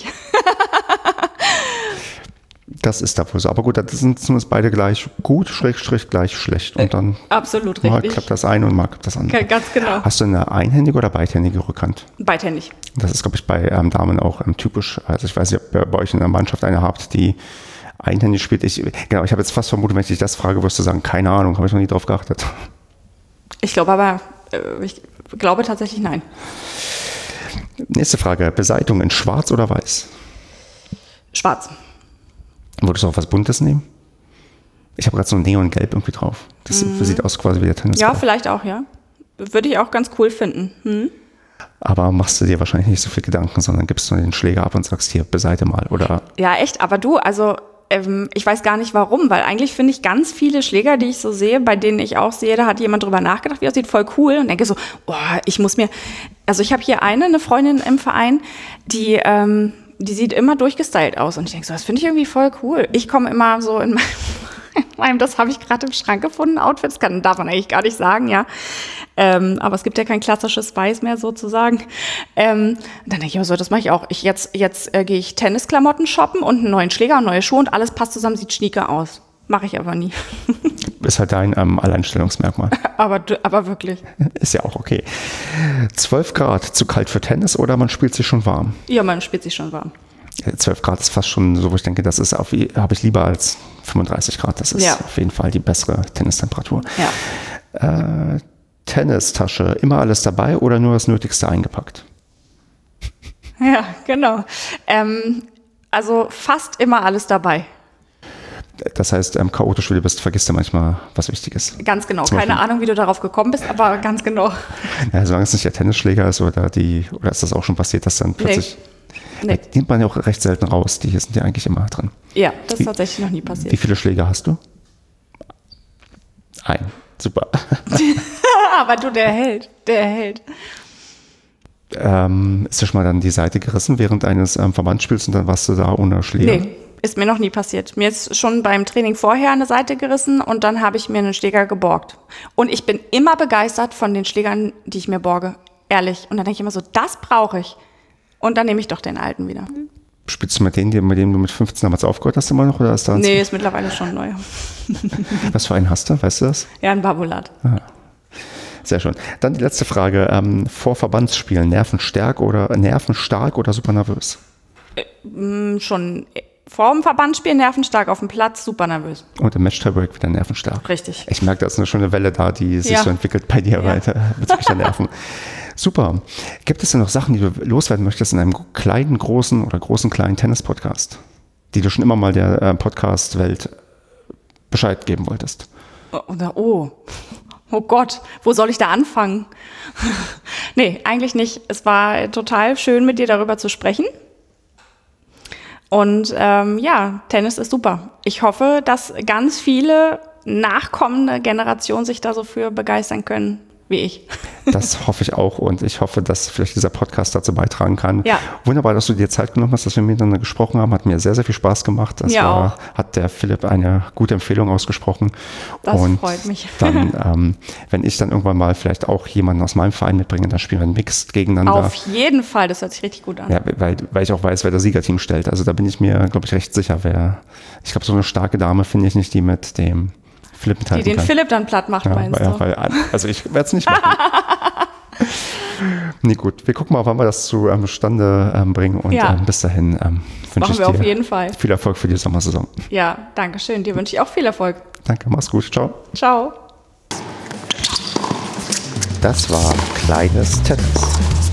Das ist da wohl so. Aber gut, das sind zumindest beide gleich gut, schrägstrich gleich schlecht. Und dann Absolut mal richtig. klappt das eine und mal klappt das andere. Ganz genau. Hast du eine einhändige oder beidhändige Rückhand? Beidhändig. Das ist, glaube ich, bei ähm, Damen auch ähm, typisch. Also ich weiß nicht, ob ihr bei euch in der Mannschaft eine habt, die einhändig spielt. Ich, genau, ich habe jetzt fast vermutet, wenn ich dich das frage, wirst du sagen, keine Ahnung, habe ich noch nie drauf geachtet. Ich glaube aber, äh, ich glaube tatsächlich nein. Nächste Frage, Beseitigung in schwarz oder weiß? Schwarz. Würdest du auch was Buntes nehmen? Ich habe gerade so ein Neongelb irgendwie drauf. Das mm. sieht aus quasi wie der Tennisball. Ja, vielleicht auch, ja. Würde ich auch ganz cool finden. Hm? Aber machst du dir wahrscheinlich nicht so viel Gedanken, sondern gibst du den Schläger ab und sagst, hier, beseite mal, oder? Ja, echt, aber du, also ähm, ich weiß gar nicht warum, weil eigentlich finde ich ganz viele Schläger, die ich so sehe, bei denen ich auch sehe, da hat jemand drüber nachgedacht, wie das sieht, voll cool und denke so, oh, ich muss mir, also ich habe hier eine, eine Freundin im Verein, die, ähm, die sieht immer durchgestylt aus und ich denke so, das finde ich irgendwie voll cool. Ich komme immer so in meinem, das habe ich gerade im Schrank gefunden, Outfit, das kann, darf man eigentlich gar nicht sagen, ja. Ähm, aber es gibt ja kein klassisches Weiß mehr sozusagen. Ähm, dann denke ich, so, das mache ich auch. Ich jetzt jetzt äh, gehe ich Tennisklamotten shoppen und einen neuen Schläger und neue Schuhe und alles passt zusammen, sieht schnieke aus. Mache ich aber nie. Ist halt dein ähm, Alleinstellungsmerkmal. aber, aber wirklich. Ist ja auch okay. zwölf Grad, zu kalt für Tennis oder man spielt sich schon warm? Ja, man spielt sich schon warm. zwölf Grad ist fast schon so, wo ich denke, das ist auf, habe ich lieber als fünfunddreißig Grad. Das ist ja. auf jeden Fall die bessere Tennistemperatur. Ja. Äh, Tennistasche, immer alles dabei oder nur das Nötigste eingepackt? Ja, genau. Ähm, also fast immer alles dabei. Das heißt, ähm, chaotisch wie du bist, vergisst du manchmal was Wichtiges. Ganz genau. Zum Keine Beispiel- Ahnung, wie du darauf gekommen bist, aber ganz genau. Ja, solange es nicht der Tennisschläger ist oder die, oder ist das auch schon passiert, dass dann plötzlich, Nee. die nimmt man ja auch recht selten raus, die sind ja eigentlich immer drin. Ja, das ist Wie- tatsächlich noch nie passiert. Wie viele Schläger hast du? Ein. Super. Aber du, der hält, der hält. ähm, ist dir schon mal dann die Seite gerissen während eines ähm, Verbandsspiels und dann warst du da ohne Schläger? Nee, ist mir noch nie passiert. Mir ist schon beim Training vorher eine Seite gerissen und dann habe ich mir einen Schläger geborgt. Und ich bin immer begeistert von den Schlägern, die ich mir borge. Ehrlich. Und dann denke ich immer so, das brauche ich. Und dann nehme ich doch den alten wieder. Spielst du mit denen, die- mit denen du mit fünfzehn damals aufgehört hast, immer noch? Oder ist da ein- Nee, ist mittlerweile schon neu. Was für einen hast du? Weißt du das? Ja, ein Babulat. Sehr schön. Dann die letzte Frage. Ähm, vor Verbandsspielen, nervenstark oder, nervenstark oder super nervös? Hm, schon vor dem Verbandsspiel nervenstark auf dem Platz, super nervös. Und im Match-Tiebreak wieder nervenstark. Richtig. Ich merke, da ist eine schöne Welle da, die sich Ja. so entwickelt bei dir weiter bezüglich der Nerven. Super. Gibt es denn noch Sachen, die du loswerden möchtest in einem kleinen, großen oder großen, kleinen Tennis-Podcast, die du schon immer mal der äh, Podcast-Welt Bescheid geben wolltest? Oder, oh, oh Gott, wo soll ich da anfangen? Nee, eigentlich nicht. Es war total schön, mit dir darüber zu sprechen. Und ähm, ja, Tennis ist super. Ich hoffe, dass ganz viele nachkommende Generationen sich da so für begeistern können, wie ich. Das hoffe ich auch und ich hoffe, dass vielleicht dieser Podcast dazu beitragen kann. Ja. Wunderbar, dass du dir Zeit genommen hast, dass wir miteinander gesprochen haben. Hat mir sehr, sehr viel Spaß gemacht. Das Mir war, auch. hat der Philipp eine gute Empfehlung ausgesprochen. Das und freut mich. Dann, ähm, wenn ich dann irgendwann mal vielleicht auch jemanden aus meinem Verein mitbringe, dann spielen wir Mixed gegeneinander. Auf jeden Fall, das hört sich richtig gut an. Ja, weil, weil ich auch weiß, wer das Siegerteam stellt. Also da bin ich mir, glaube ich, recht sicher, wer. Ich glaube, so eine starke Dame finde ich nicht, die mit dem Philipp Die mithalten den kann. Philipp dann platt macht, Ja, meinst weil, du? weil, also ich werde es nicht machen. Nee, gut. Wir gucken mal, wann wir das zustande ähm, bringen. Und Ja. ähm, bis dahin ähm, wünsche Machen ich wir dir auf jeden Fall. viel Erfolg für die Sommersaison. Ja, danke schön. Dir wünsche ich auch viel Erfolg. Danke, mach's gut. Ciao. Ciao. Das war Kleines Tennis.